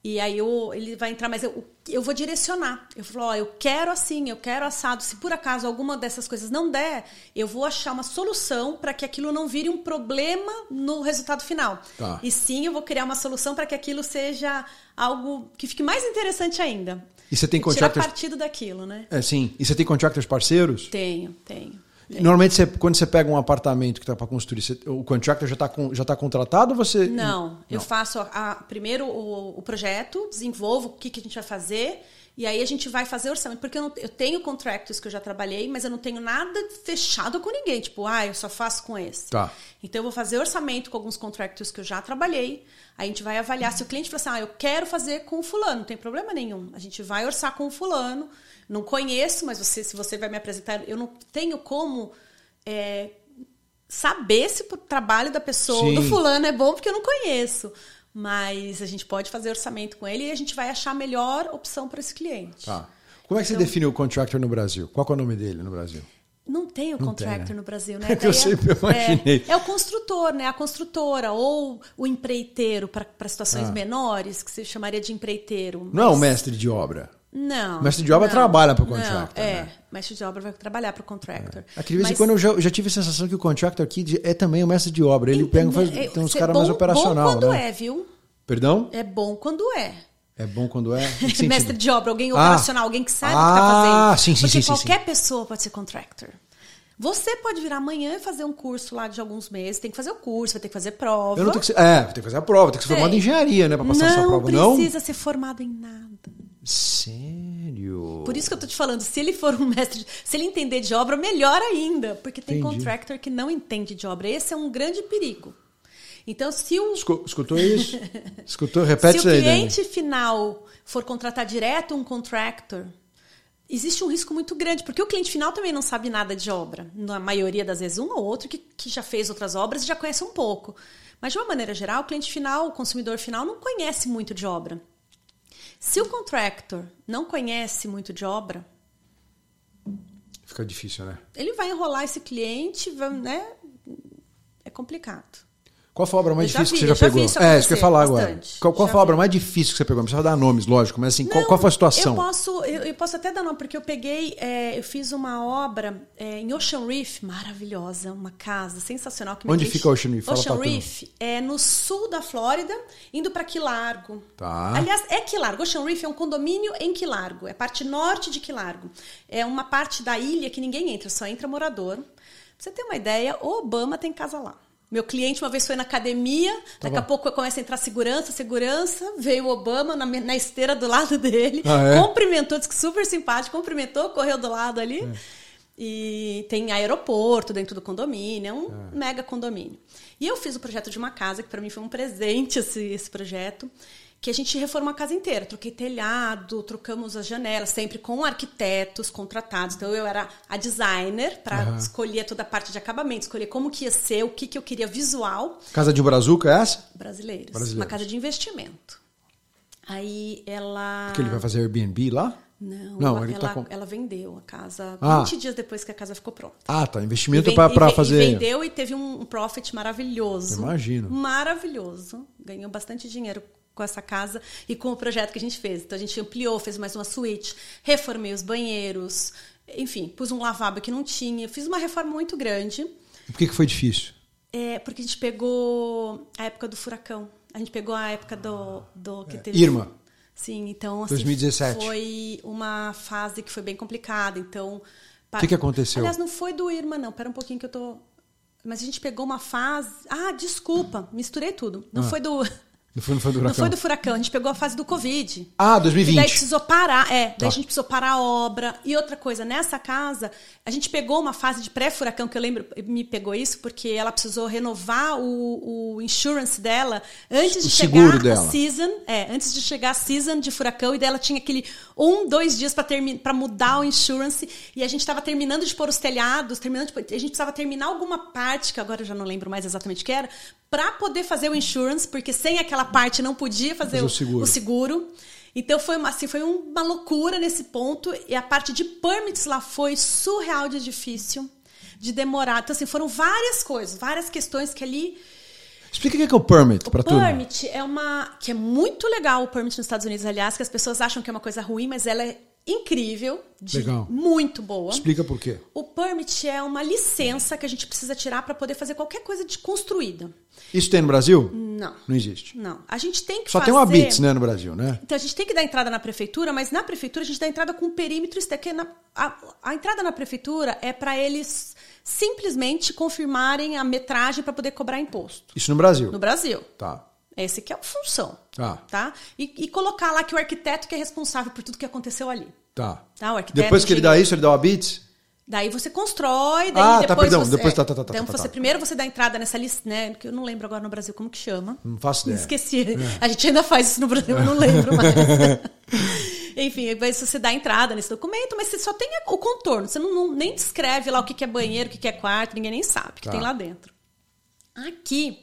E aí eu, ele vai entrar, mas eu, eu vou direcionar. Eu falo, ó, eu quero assim, eu quero assado. Se por acaso alguma dessas coisas não der, eu vou achar uma solução para que aquilo não vire um problema no resultado final. Tá. E sim, eu vou criar uma solução para que aquilo seja algo que fique mais interessante ainda. E você tem contractors... contractors... Tirar partido daquilo, né? É, sim. E você tem contractors parceiros? Tenho, tenho. tenho. Normalmente, você, quando você pega um apartamento que está para construir, você, o contractor já está já tá contratado ou você... Não, Não. eu faço a, a, primeiro o, o projeto, desenvolvo o que, que a gente vai fazer e aí a gente vai fazer orçamento. Porque eu, não, eu tenho contractors que eu já trabalhei, mas eu não tenho nada fechado com ninguém. Tipo, ah, eu só faço com esse. Tá. Então eu vou fazer orçamento com alguns contractors que eu já trabalhei. Aí a gente vai avaliar se o cliente fala assim, ah, eu quero fazer com o fulano, não tem problema nenhum. A gente vai orçar com o fulano. Não conheço, mas você, se você vai me apresentar, eu não tenho como é, saber se o trabalho da pessoa, Sim. do fulano é bom, porque eu não conheço. Mas a gente pode fazer orçamento com ele e a gente vai achar a melhor opção para esse cliente. Tá. Como é que então, você define o contractor no Brasil? Qual é o nome dele no Brasil? Não tem o Não contractor tem, né? no Brasil, né? É que eu sempre imaginei. É, é o construtor, né? A construtora ou o empreiteiro para situações Ah. menores, que se chamaria de empreiteiro. Mas... Não é o mestre de obra. Não. O mestre de obra não, trabalha para o não, contractor. É, né? o mestre de obra vai trabalhar para o contractor. É. Aqui, de vez em Mas... quando eu já, eu já tive a sensação que o contractor aqui é também o mestre de obra. Ele pega e faz, é, tem uns cê- caras bom, mais operacional. Bom quando né? é, viu? Perdão? É bom quando é. É bom quando é? Em que Mestre sentido? de obra, alguém Ah. operacional, alguém que sabe o que Ah, está fazendo. sim, sim, Porque sim, sim, qualquer sim. pessoa pode ser contractor. Você pode vir amanhã e fazer um curso lá de alguns meses. Tem que fazer o curso, vai ter que fazer prova. Eu não tenho que ser, é, tem que fazer a prova, tem que ser Tem. formado em engenharia, né? Pra passar essa prova, não? Não precisa ser formado em nada. Sério? Por isso que eu tô te falando, se ele for um mestre, de- se ele entender de obra, melhor ainda. Porque tem Entendi. contractor que não entende de obra. Esse é um grande perigo. Então, se o, Escu- Escutou isso? Escutou? Repete se isso o aí, Dani. cliente final for contratar direto um contractor, existe um risco muito grande, porque o cliente final também não sabe nada de obra. Na maioria das vezes, um ou outro que, que já fez outras obras e já conhece um pouco. Mas, de uma maneira geral, o cliente final, o consumidor final, não conhece muito de obra. Se o contractor não conhece muito de obra, Fica difícil, né? ele vai enrolar esse cliente, vai, né? É complicado. Qual foi a obra mais Eu já difícil vi, que eu você já já vi pegou? isso É, isso que eu ia falar agora. bastante. Qual, qual Já foi a obra vi. mais difícil que você pegou? Não precisa dar nomes, lógico, mas assim, qual, Não, qual foi a situação? Eu posso, eu, eu posso até dar nome, porque eu peguei, é, eu fiz uma obra é, em Ocean Reef, maravilhosa, uma casa sensacional. Que me Onde fez- fica Ocean Reef? Fala Ocean pra turma. Reef é no sul da Flórida, indo para Key Largo. Tá. Aliás, é Key Largo. Ocean Reef é um condomínio em Key Largo, é a parte norte de Key Largo. É uma parte da ilha que ninguém entra, só entra morador. Pra você ter uma ideia, o Obama tem casa lá. Meu cliente uma vez foi na academia, Tá daqui bom. a pouco começa a entrar segurança, segurança, veio o Obama na, na esteira do lado dele, Ah, é? cumprimentou, disse que super simpático, cumprimentou, correu do lado ali. É. E tem aeroporto dentro do condomínio, é um É. mega condomínio. E eu fiz o projeto de uma casa, que para mim foi um presente esse, esse projeto, que a gente reformou a casa inteira. Troquei telhado, trocamos as janelas, sempre com arquitetos contratados. Então, eu era a designer para Aham. escolher toda a parte de acabamento, escolher como que ia ser, o que, que eu queria visual. Casa de Brazuca é essa? Brasileiros. Brasileiros. Uma casa de investimento. Aí ela... Que ele vai fazer Airbnb lá? Não, Não, ela, ele tá ela, com- ela vendeu a casa Ah. vinte dias depois que a casa ficou pronta. Ah, tá. Investimento E ven- pra, pra e ve- fazer. E vendeu e teve um um profit maravilhoso. Imagino. Maravilhoso. Ganhou bastante dinheiro com essa casa e com o projeto que a gente fez. Então a gente ampliou, fez mais uma suíte, reformei os banheiros, enfim, pus um lavabo que não tinha. Fiz uma reforma muito grande. E por que, que foi difícil? É, porque a gente pegou a época do furacão. A gente pegou a época do... do que teve... Irma. Sim, então assim, dois mil e dezessete. foi uma fase que foi bem complicada. Então, O que, que aconteceu? aliás, não foi do Irma, não. Pera um pouquinho que eu tô... Mas a gente pegou uma fase... Ah, desculpa, misturei tudo. Não Ah. foi do... Não foi, não foi do Não Huracão? foi do furacão, a gente pegou a fase do Covid. Ah, dois mil e E vinte. daí precisou parar, é, daí Tá. a gente precisou parar a obra. E outra coisa, nessa casa, a gente pegou uma fase de pré-furacão, que eu lembro, me pegou isso, porque ela precisou renovar o, o insurance dela antes de O seguro chegar dela. a season. É, antes de chegar a season de furacão, e daí ela tinha aquele um, dois dias para mudar o insurance. E a gente estava terminando de pôr os telhados, terminando de pôr, a gente precisava terminar alguma parte, que agora eu já não lembro mais exatamente o que era, para poder fazer o insurance, porque sem aquela parte não podia fazer Fazer o o, seguro. o seguro. Então foi uma, assim, foi uma loucura nesse ponto. E a parte de permits lá foi surreal de difícil, de demorar. Então, assim, foram várias coisas, várias questões que ali... Explica o que é o permit para tudo. O permit é uma... que é muito legal o permit nos Estados Unidos, aliás, que as pessoas acham que é uma coisa ruim, mas ela é incrível, de legal. Muito boa. Explica por quê. O permit é uma licença que a gente precisa tirar para poder fazer qualquer coisa de construída. Isso tem no Brasil? Não. Não existe? Não. A gente tem que Só fazer... tem uma B I T S, né, no Brasil, né? Então, a gente tem que dar entrada na prefeitura, mas na prefeitura a gente dá entrada com perímetro externo. A, a entrada na prefeitura é para eles simplesmente confirmarem a metragem para poder cobrar imposto. Isso no Brasil? No Brasil. Tá. Esse que é a função. Tá. Tá? E, e colocar lá que o arquiteto que é responsável por tudo que aconteceu ali. Tá. Tá? O arquiteto, depois que ele dá isso, ele dá uma B I T S? Daí você constrói, daí ah, depois tá, perdão. você... Depois tá, tá, tá, então tá, você tá. primeiro você dá entrada nessa lista, né? Que eu não lembro agora no Brasil como que chama. Não faço ideia. Esqueci. É. A gente ainda faz isso no Brasil, eu não lembro mais. Enfim, aí você dá entrada nesse documento, mas você só tem o contorno. Você não, não nem descreve lá o que é banheiro, o que é quarto, ninguém nem sabe o que tá. tem lá dentro. Aqui,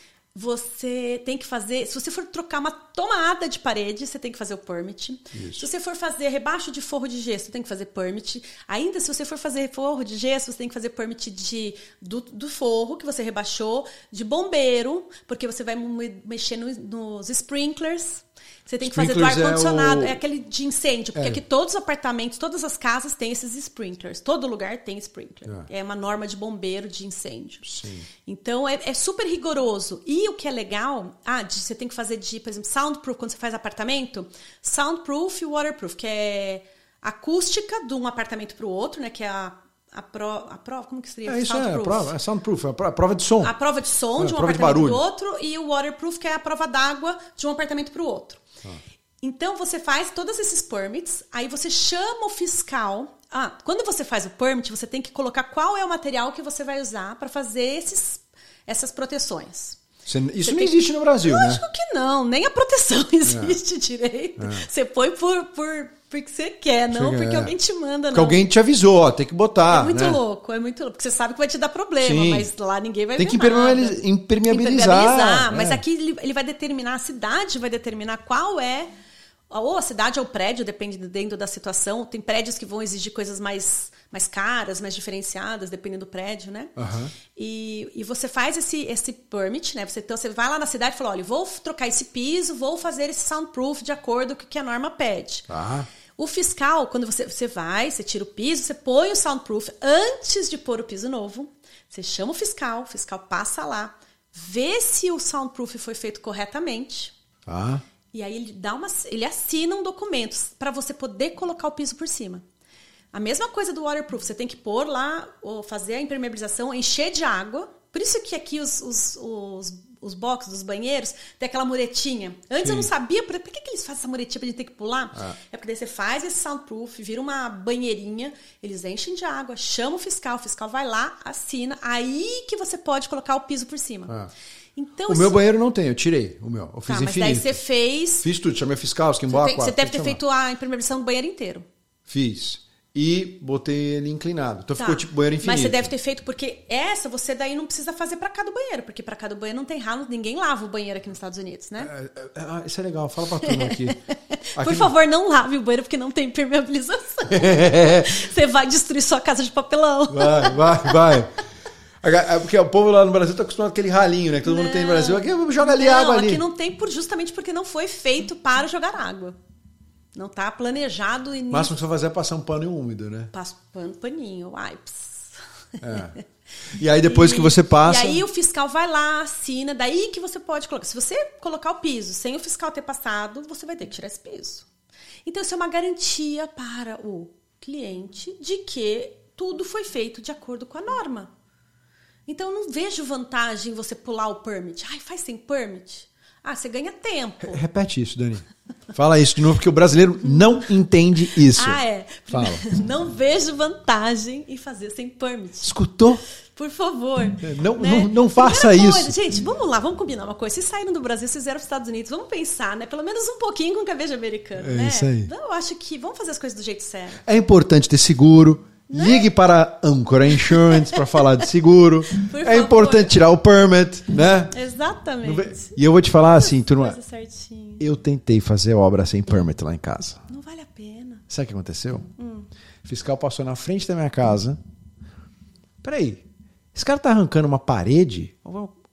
você tem que fazer... Se você for trocar uma tomada de parede, você tem que fazer o permit. Isso. Se você for fazer rebaixo de forro de gesso, você tem que fazer permit. Ainda, se você for fazer forro de gesso, você tem que fazer permit de, do, do forro que você rebaixou, de bombeiro, porque você vai mexer no, nos sprinklers. Você tem que fazer do ar-condicionado, é, o... é aquele de incêndio, porque é. Aqui todos os apartamentos, todas as casas têm esses sprinklers. Todo lugar tem sprinkler. É, é uma norma de bombeiro de incêndio. Sim. Então, é, é super rigoroso. E o que é legal, ah, de, você tem que fazer de, por exemplo, soundproof, quando você faz apartamento, soundproof e waterproof, que é acústica de um apartamento para o outro, né, que é a... A, pro, a prova, como que seria? É isso, é, a prova, é soundproof, a prova de som. A prova de som é, de um do apartamento para o outro e o waterproof, que é a prova d'água de um apartamento para o outro. Ah. Então, você faz todos esses permits, aí você chama o fiscal. Ah, quando você faz o permit, você tem que colocar qual é o material que você vai usar para fazer esses, essas proteções. Você, isso você não tem... existe no Brasil, eu né? acho que não, nem a proteção existe é. direito. É. Você põe por... por porque você quer, não porque é. alguém te manda, não. Porque alguém te avisou, ó, tem que botar. É muito né? louco, é muito louco. Porque você sabe que vai te dar problema, Sim. mas lá ninguém vai tem ver que nada. impermeabilizar. Impermeabilizar. É. Mas aqui ele, ele vai determinar, a cidade vai determinar qual é, ou a cidade ou o prédio, depende dentro da situação. Tem prédios que vão exigir coisas mais, mais caras, mais diferenciadas, dependendo do prédio, né? Uhum. E, e você faz esse, esse permit, né? Você, então você vai lá na cidade e fala, olha, vou trocar esse piso, vou fazer esse soundproof de acordo com o que a norma pede. Ah. O fiscal, quando você, você vai, você tira o piso, você põe o soundproof antes de pôr o piso novo. Você chama o fiscal, o fiscal passa lá, vê se o soundproof foi feito corretamente. Ah. E aí ele, dá uma, ele assina um documento para você poder colocar o piso por cima. A mesma coisa do waterproof, você tem que pôr lá, ou fazer a impermeabilização, encher de água. Por isso que aqui os... os, os os boxes dos banheiros, tem aquela muretinha. Antes Sim. eu não sabia, por, por que, que eles fazem essa muretinha pra gente ter que pular? Ah. É porque daí você faz esse soundproof, vira uma banheirinha, eles enchem de água, chama o fiscal, o fiscal vai lá, assina, aí que você pode colocar o piso por cima. Ah. Então, o isso... meu banheiro não tem, eu tirei o meu, eu fiz tá, infinito. Mas daí você fez... Fiz tudo, chamei fiscal, esquimbou a quatro. Você deve ter feito a impermeabilização do banheiro inteiro. Fiz. E botei ele inclinado. Então tá. Ficou tipo banheiro infinito. Mas você deve ter feito, porque essa você daí não precisa fazer pra cada banheiro, porque pra cada banheiro não tem ralo, ninguém lava o banheiro aqui nos Estados Unidos, né? É, é, é, isso é legal, fala pra turma aqui. Por aqui favor, não lave o banheiro porque não tem impermeabilização. Você vai destruir sua casa de papelão. Vai, vai, vai. Porque o povo lá no Brasil tá acostumado com aquele ralinho, né? Que todo não, mundo tem no Brasil. Aqui joga ali não, água ali. Aqui não tem por, justamente porque não foi feito para jogar água. Não tá planejado. E o máximo que você vai fazer é passar um pano úmido, né? Passa um pano, paninho, wipes. É. E aí depois e, que você passa... E aí o fiscal vai lá, assina, daí que você pode colocar. Se você colocar o piso sem o fiscal ter passado, você vai ter que tirar esse piso. Então isso é uma garantia para o cliente de que tudo foi feito de acordo com a norma. Então eu não vejo vantagem em você pular o permit. Ai, faz sem permit. Ah, você ganha tempo. Repete isso, Dani. Fala isso de novo, porque o brasileiro não entende isso. Ah, é. Fala. Não vejo vantagem em fazer sem permit. Escutou? Por favor. Não, né? não, não faça Primeira isso. Coisa, gente, vamos lá, vamos combinar uma coisa. Se saíram do Brasil, vocês vieram para os Estados Unidos, vamos pensar, né? Pelo menos um pouquinho com cabeça americana. É né? isso aí. Então, eu acho que vamos fazer as coisas do jeito certo. É importante ter seguro. Né? Ligue para a Ancora Insurance para falar de seguro. Por é favor. Importante tirar o permit, né? Exatamente. E eu vou te falar assim, turma. Certinho. Eu tentei fazer obra sem permit lá em casa. Não vale a pena. Sabe o que aconteceu? Hum. O fiscal passou na frente da minha casa. Peraí, esse cara tá arrancando uma parede?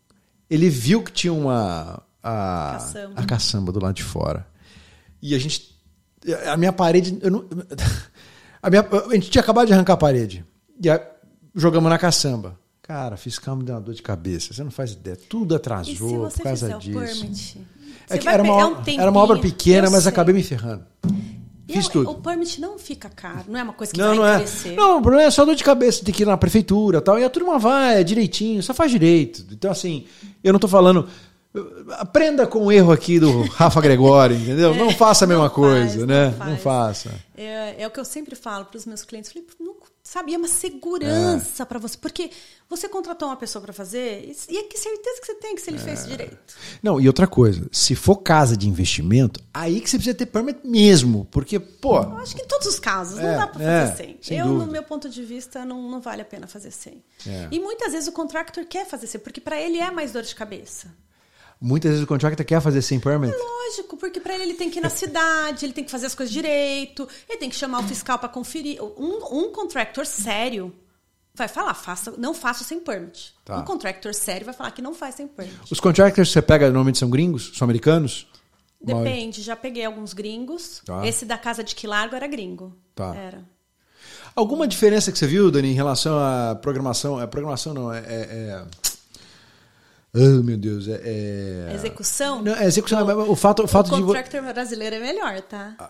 ele viu que tinha uma... A caçamba. a caçamba do lado de fora. E a gente... A minha parede... Eu não, a, minha, a gente tinha acabado de arrancar a parede. E a, jogamos na caçamba. Cara, fiscal me deu uma dor de cabeça. Você não faz ideia. Tudo atrasou por causa disso. Permit, é que era, uma, um era uma obra pequena, mas sei. acabei me ferrando. Fiz eu, tudo. O permit não fica caro, não é uma coisa que não, vai não crescer. É. Não, o problema é só dor de cabeça, tem que ir na prefeitura e tal. E a turma vai, é direitinho, só faz direito. Então, assim, eu não tô falando... Aprenda com o erro aqui do Rafa Gregório, entendeu? É, não faça a mesma não coisa, faz, né? Não, faz. não faça. É, é o que eu sempre falo para os meus clientes. Falei, não, sabe, é uma segurança é. para você. Porque você contratou uma pessoa para fazer e é que certeza que você tem que se ele é. fez direito. Não, e outra coisa, se for casa de investimento, aí que você precisa ter permit mesmo. Porque, pô... Eu acho que em todos os casos, é, não dá para é, fazer sem. sem eu, dúvida. No meu ponto de vista, não, não vale a pena fazer sem. É. E muitas vezes o contractor quer fazer sem, porque para ele é mais dor de cabeça. Muitas vezes o contractor quer fazer sem permit? É lógico, porque para ele ele tem que ir na cidade, ele tem que fazer as coisas direito, ele tem que chamar o fiscal para conferir. Um, um contractor sério vai falar, faça, não faça sem permit. Tá. Um contractor sério vai falar que não faz sem permit. Os contractors que você pega normalmente são gringos? São americanos? Depende, já peguei alguns gringos. Tá. Esse da casa de Quilargo era gringo. Tá. Era. Alguma diferença que você viu, Dani, em relação à programação? A programação não, é... é, é... Oh, meu Deus, é... é... Execução? Não, é execução, o, o fato, o fato o de... O contractor brasileiro é melhor, tá? Ah,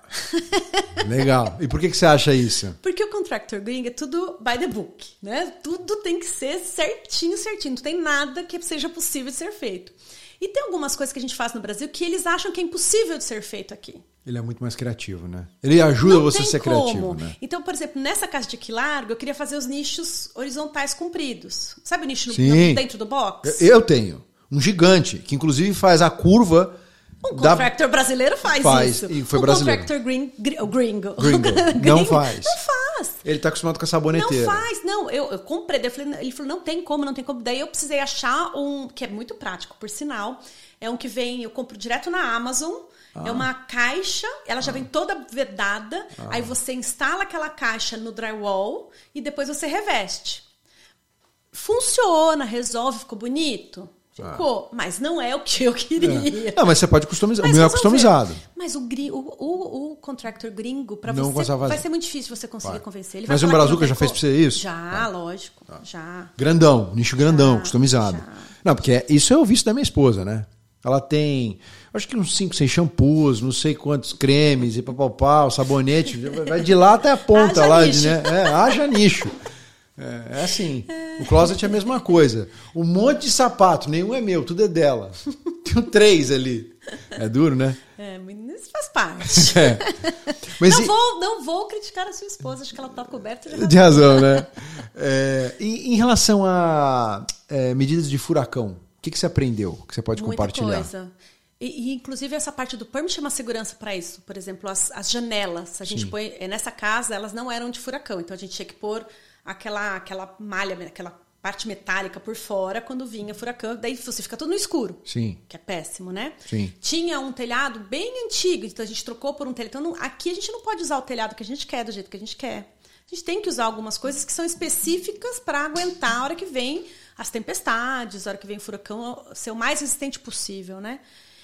legal. E por que, que você acha isso? Porque o contractor gringo é tudo by the book, né? Tudo tem que ser certinho, certinho. Não tem nada que seja possível de ser feito. E tem algumas coisas que a gente faz no Brasil que eles acham que é impossível de ser feito aqui. Ele é muito mais criativo, né? Ele ajuda não você a ser como. criativo, né? Então, por exemplo, nessa casa de Quilargo, eu queria fazer os nichos horizontais compridos. Sabe o nicho no, no, dentro do box? Eu tenho. Um gigante, que inclusive faz a curva... Um contractor da... brasileiro faz, faz isso. E foi um brasileiro. contractor gring, gringo. gringo. Não faz. Não faz. Ele tá acostumado com a saboneteira. Não faz. Não, eu, eu comprei. Eu falei, ele falou, não tem como, não tem como. Daí eu precisei achar um, que é muito prático, por sinal. É um que vem, eu compro direto na Amazon. Ah. É uma caixa, ela já ah. vem toda vedada. Ah. Aí você instala aquela caixa no drywall e depois você reveste. Funciona, resolve, ficou bonito. Ficou, ah. mas não é o que eu queria. É. Não, mas você pode customizar. Mas o meu é customizado. Mas o, gri, o, o, o contractor gringo, para você, vai ser muito difícil você conseguir vai. convencer ele. Mas o Brazuca já fez para você isso? Já, ah. lógico. Ah. Já. Grandão, nicho grandão, já, customizado. Já. Não, porque isso é o vício da minha esposa, né? Ela tem, acho que uns cinco, seis shampoos, não sei quantos cremes, e papapá, sabonete, vai de lá até a ponta haja lá, nicho. né? É, haja nicho. É, é assim, o closet é a mesma coisa. Um monte de sapato, nenhum é meu, tudo é dela. Tenho três ali. É duro, né? É, isso faz parte. É. Mas não, e... vou, não vou criticar a sua esposa, acho que ela está coberta de razão. De razão, né? É, e, em relação a é, medidas de furacão, o que, que você aprendeu, que você pode Muita compartilhar? Coisa. E, e, inclusive, essa parte do permit chama segurança para isso. Por exemplo, as, as janelas. A gente Sim. põe, nessa casa, elas não eram de furacão, então a gente tinha que pôr aquela, aquela malha, aquela parte metálica por fora quando vinha furacão. Daí você fica tudo no escuro. Sim. Que é péssimo, né? Sim. Tinha um telhado bem antigo, então a gente trocou por um telhado. Então, não, aqui a gente não pode usar o telhado que a gente quer, do jeito que a gente quer. A gente tem que usar algumas coisas que são específicas para aguentar a hora que vem as tempestades, a hora que vem o furacão, ser o mais resistente possível, né?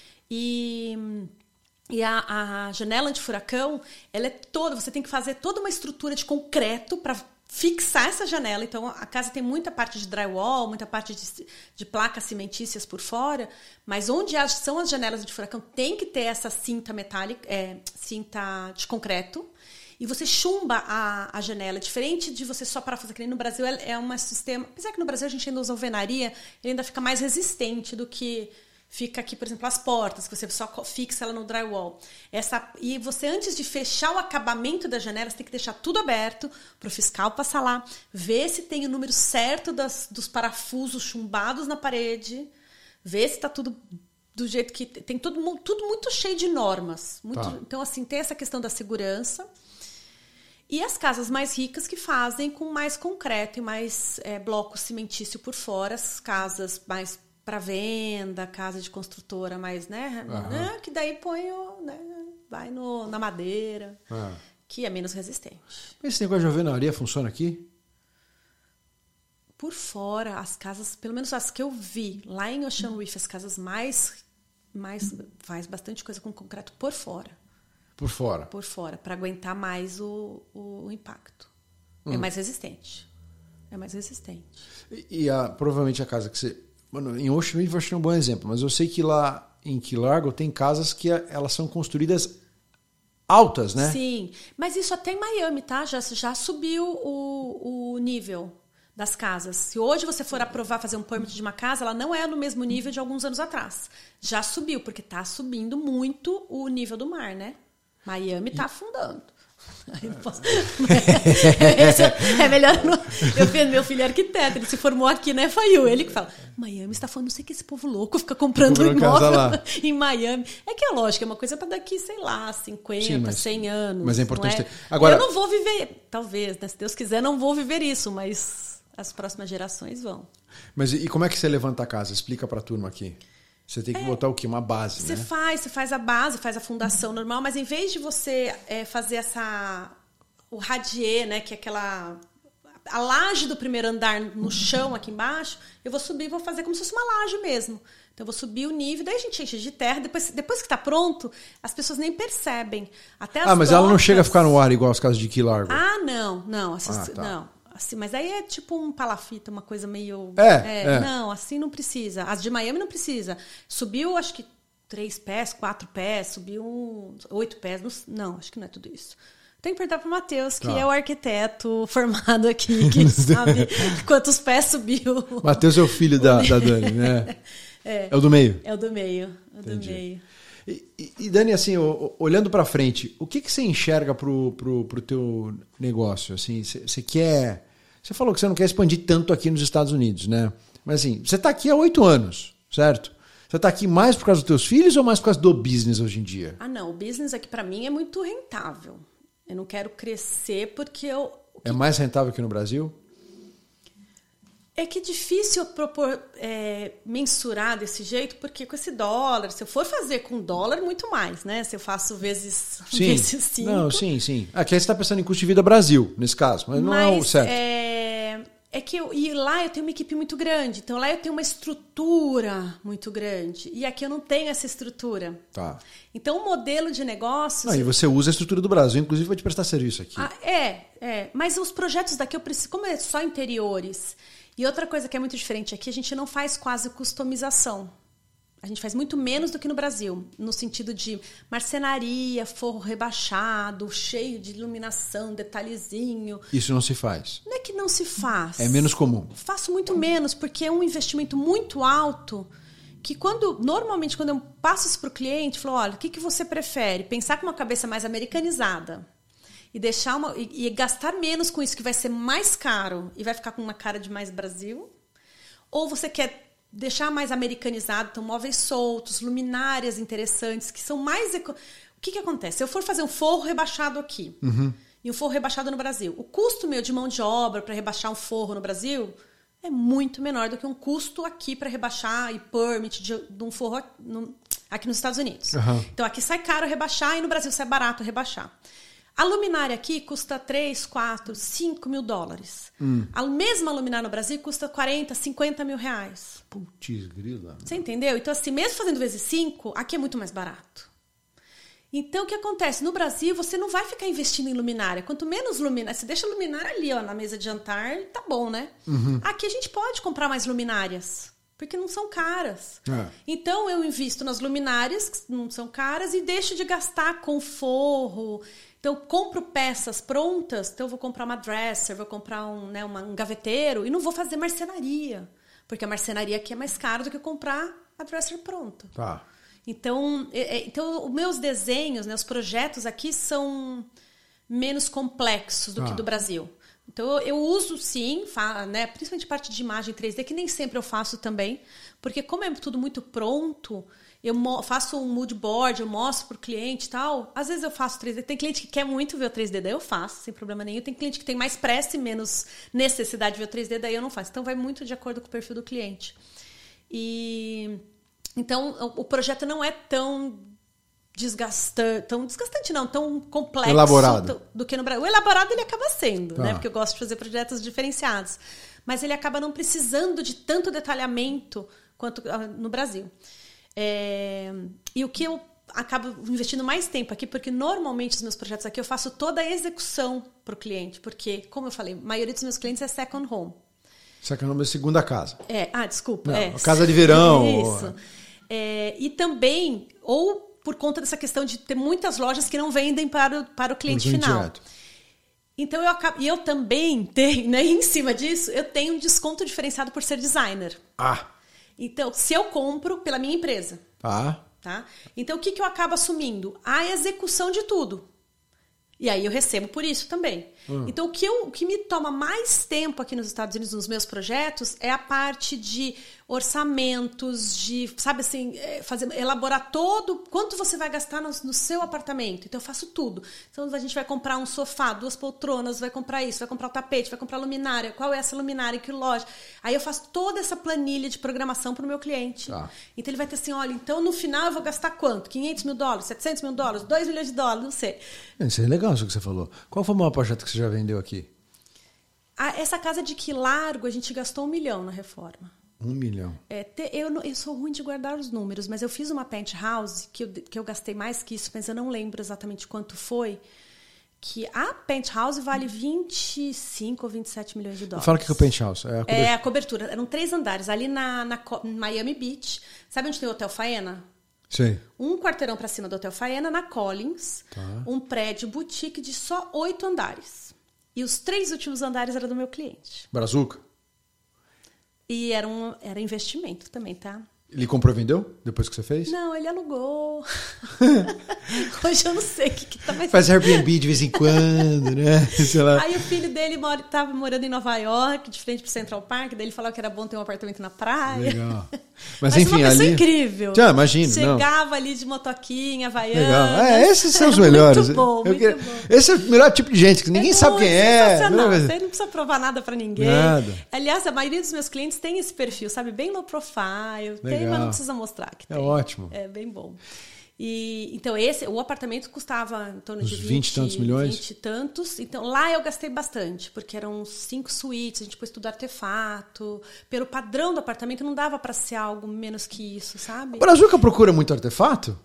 E... E a, a janela anti-furacão, ela é toda... Você tem que fazer toda uma estrutura de concreto para fixar essa janela. Então, a casa tem muita parte de drywall, muita parte de, de placas cimentícias por fora, mas onde as, são as janelas anti-furacão, tem que ter essa cinta metálica, é, cinta de concreto, e você chumba a, a janela. Diferente de você só parafuso, que no Brasil é, é um sistema... Apesar que no Brasil a gente ainda usa alvenaria, ele ainda fica mais resistente do que... Fica aqui, por exemplo, as portas, que você só fixa ela no drywall. Essa, e você, antes de fechar o acabamento das janelas, tem que deixar tudo aberto para o fiscal passar lá, ver se tem o número certo das, dos parafusos chumbados na parede, ver se está tudo do jeito que... Tem tudo, tudo muito cheio de normas. Muito, tá. Então, assim, tem essa questão da segurança. E as casas mais ricas que fazem com mais concreto e mais é, bloco cimentício por fora, as casas mais... para venda, casa de construtora, mas, né, uhum. né que daí põe o, né, vai no, na madeira, uhum. que é menos resistente. Esse negócio de alvenaria funciona aqui? Por fora, as casas, pelo menos as que eu vi lá em Ocean Reef, as casas mais, mais faz bastante coisa com concreto por fora. Por fora? Por fora, para aguentar mais o, o, o impacto. Hum. É mais resistente. É mais resistente. E, e a, provavelmente a casa que você... Mano, em Ocean Reef eu acho que é um bom exemplo, mas eu sei que lá em Key Largo tem casas que elas são construídas altas, né? Sim, mas isso até em Miami, tá? Já, já subiu o, o nível das casas. Se hoje você for aprovar fazer um permit de uma casa, ela não é no mesmo nível de alguns anos atrás. Já subiu, porque está subindo muito o nível do mar, né? Miami está afundando. Posso... é melhor não... Eu, meu filho é arquiteto, ele se formou aqui na F I U. Ele que fala, Miami está falando, não sei que esse povo louco fica comprando um imóvel em Miami. É que é lógico, é uma coisa para daqui, sei lá, cinquenta, Sim, mas, cem anos. Mas é importante é? ter... Agora... Eu não vou viver, talvez, né? Se Deus quiser, não vou viver isso, mas as próximas gerações vão. Mas e como é que você levanta a casa? Explica para a turma aqui. Você tem que é, botar o quê? Uma base, você né? faz, você faz a base, faz a fundação normal, mas em vez de você é, fazer essa... O radier, né? Que é aquela... A laje do primeiro andar no chão aqui embaixo, eu vou subir e vou fazer como se fosse uma laje mesmo. Então eu vou subir o nível, daí a gente enche de terra, depois, depois que está pronto, as pessoas nem percebem. Até as ah, mas docas... ela não chega a ficar no ar igual as casas de Key Largo? Ah, não, não. Assim, ah, tá. não. Assim, mas aí é tipo um palafita, uma coisa meio... É, é, é. Não, assim não precisa. As de Miami não precisa. Subiu, acho que três pés, quatro pés, subiu um, oito pés. Não, não, acho que não é tudo isso. Tem que perguntar para o Matheus, que ah. é o arquiteto formado aqui, que sabe quantos pés subiu. Matheus é o filho da, da Dani, né? É, é o do meio? É o do meio, é o Entendi. do meio. E, e, e Dani, assim, olhando para frente, o que, que você enxerga pro, pro, pro teu negócio? Assim, você, você quer... Você falou que você não quer expandir tanto aqui nos Estados Unidos, né? Mas assim, você está aqui há oito anos, certo? Você está aqui mais por causa dos teus filhos ou mais por causa do business hoje em dia? Ah, não. O business aqui para mim é muito rentável. Eu não quero crescer porque eu... É mais rentável que no Brasil? É que é difícil propor, é, mensurar desse jeito, porque com esse dólar, se eu for fazer com dólar, muito mais, né? Se eu faço vezes, sim. vezes cinco. Não, sim, sim. Aqui você está pensando em custo de vida Brasil, nesse caso, mas, mas não é o certo. É, é que eu, e lá eu tenho uma equipe muito grande, então lá eu tenho uma estrutura muito grande, e aqui eu não tenho essa estrutura. Tá. Então o modelo de negócios... Não, e você usa a estrutura do Brasil, inclusive vai te prestar serviço aqui. Ah, é, é. Mas os projetos daqui eu preciso, como é só interiores... E outra coisa que é muito diferente aqui, a gente não faz quase customização. A gente faz muito menos do que no Brasil, no sentido de marcenaria, forro rebaixado, cheio de iluminação, detalhezinho. Isso não se faz? Não é que não se faz. É menos comum? Faço muito menos, porque é um investimento muito alto, que quando normalmente quando eu passo isso para o cliente, eu falo, olha, o que, que você prefere? Pensar com uma cabeça mais americanizada. E, deixar uma, e, e gastar menos com isso, que vai ser mais caro e vai ficar com uma cara de mais Brasil? Ou você quer deixar mais americanizado, então móveis soltos, luminárias interessantes, que são mais... Eco... O que, que acontece? Se eu for fazer um forro rebaixado aqui, uhum. e um forro rebaixado no Brasil, o custo meu de mão de obra para rebaixar um forro no Brasil é muito menor do que um custo aqui para rebaixar e permit de, de um forro aqui, no, aqui nos Estados Unidos. Uhum. Então aqui sai caro rebaixar e no Brasil sai barato rebaixar. A luminária aqui custa três, quatro, cinco mil dólares. Hum. A mesma luminária no Brasil custa quarenta, cinquenta mil reais. Putz, grila. Você entendeu? Então, assim, mesmo fazendo vezes cinco, aqui é muito mais barato. Então, o que acontece? No Brasil, você não vai ficar investindo em luminária. Quanto menos luminária... Você deixa a luminária ali, ó, na mesa de jantar, tá bom, né? Uhum. Aqui a gente pode comprar mais luminárias, porque não são caras. É. Então, eu invisto nas luminárias, que não são caras, e deixo de gastar com forro... Então, eu compro peças prontas, então eu vou comprar uma dresser, vou comprar um, né, uma, um gaveteiro e não vou fazer marcenaria, porque a marcenaria aqui é mais cara do que comprar a dresser pronta. Tá. Então, é, então, os meus desenhos, né, os projetos aqui são menos complexos do ah. que do Brasil. Então, eu, eu uso sim, fa, né, principalmente parte de imagem três D, que nem sempre eu faço também, porque como é tudo muito pronto... Eu faço um mood board, eu mostro pro cliente e tal. Às vezes eu faço três D. Tem cliente que quer muito ver o três D, daí eu faço, sem problema nenhum. Tem cliente que tem mais pressa e menos necessidade de ver o três D, daí eu não faço. Então vai muito de acordo com o perfil do cliente. E então o projeto não é tão desgastante, tão desgastante não, tão complexo elaborado. do que no Brasil. O elaborado ele acaba sendo, tá. né? Porque eu gosto de fazer projetos diferenciados. mas ele acaba não precisando de tanto detalhamento quanto no Brasil. É, e o que eu acabo investindo mais tempo aqui, porque normalmente os meus projetos aqui eu faço toda a execução para o cliente, porque, como eu falei, a maioria dos meus clientes é second home. Second home é segunda casa. É, ah, desculpa. Não, é, casa de verão. Isso. Ou... É, e também, ou por conta dessa questão de ter muitas lojas que não vendem para o, para o cliente final. Direto. Então, eu acabo, e eu também tenho, né, em cima disso, eu tenho um desconto diferenciado por ser designer. Ah. Então, se eu compro pela minha empresa. Ah. Tá? Então, o que, que eu acabo assumindo? A execução de tudo. E aí eu recebo por isso também. Hum. Então, o que, eu, o que me toma mais tempo aqui nos Estados Unidos, nos meus projetos, é a parte de orçamentos, de, sabe assim, fazer, elaborar todo, quanto você vai gastar no, no seu apartamento. Então, eu faço tudo. Então, a gente vai comprar um sofá, duas poltronas, vai comprar isso, vai comprar o tapete, vai comprar a luminária. Qual é essa luminária, que loja? Aí eu faço toda essa planilha de programação para o meu cliente. Ah. Então, ele vai ter assim, olha, então no final eu vou gastar quanto? quinhentos mil dólares, setecentos mil dólares, dois milhões de dólares, não sei. Isso é legal isso que você falou. Qual foi o maior projeto que você já vendeu aqui? Ah, essa casa de Que Largo, a gente gastou um milhão na reforma. Um milhão. É, te, eu, eu sou ruim de guardar os números, mas eu fiz uma penthouse que eu, que eu gastei mais que isso, mas eu não lembro exatamente quanto foi. Que a penthouse vale vinte e cinco ou vinte e sete milhões de dólares. Fala o que é o penthouse. É a cobertura. É a cobertura. Eram três andares. Ali na, na Miami Beach. Sabe onde tem o Hotel Faena? Sim. Um quarteirão para cima do Hotel Faena, na Collins. Tá. Um prédio boutique de só oito andares. E os três últimos andares eram do meu cliente. Brazuca? E era, um, era investimento também, tá? Ele comprou e vendeu depois que você fez? Não, ele alugou. Hoje eu não sei o que, que tá mais... Faz Airbnb de vez em quando, né? Sei lá. Aí o filho dele mora, tava morando em Nova York, de frente pro Central Park, daí ele falou que era bom ter um apartamento na praia. Legal. Mas, Mas enfim, uma pessoa ali... incrível. Já, imagino. Chegava não. ali de motoquinha, havaiana. Legal. É, esses são os melhores. Muito bom, muito queria... bom. Esse é o melhor tipo de gente, que ninguém é sabe quem é. Não, você não precisa provar nada pra ninguém. Nada. Aliás, a maioria dos meus clientes tem esse perfil, sabe? Bem low profile. Legal. Tem, mas não precisa mostrar que tem. É ótimo. É bem bom. E, então, esse, o apartamento custava em torno Uns de vinte, vinte e tantos milhões? vinte e tantos. Então, lá eu gastei bastante, porque eram cinco suítes, a gente pôs tudo artefato. Pelo padrão do apartamento, não dava para ser algo menos que isso, sabe? O Brazuca procura muito artefato?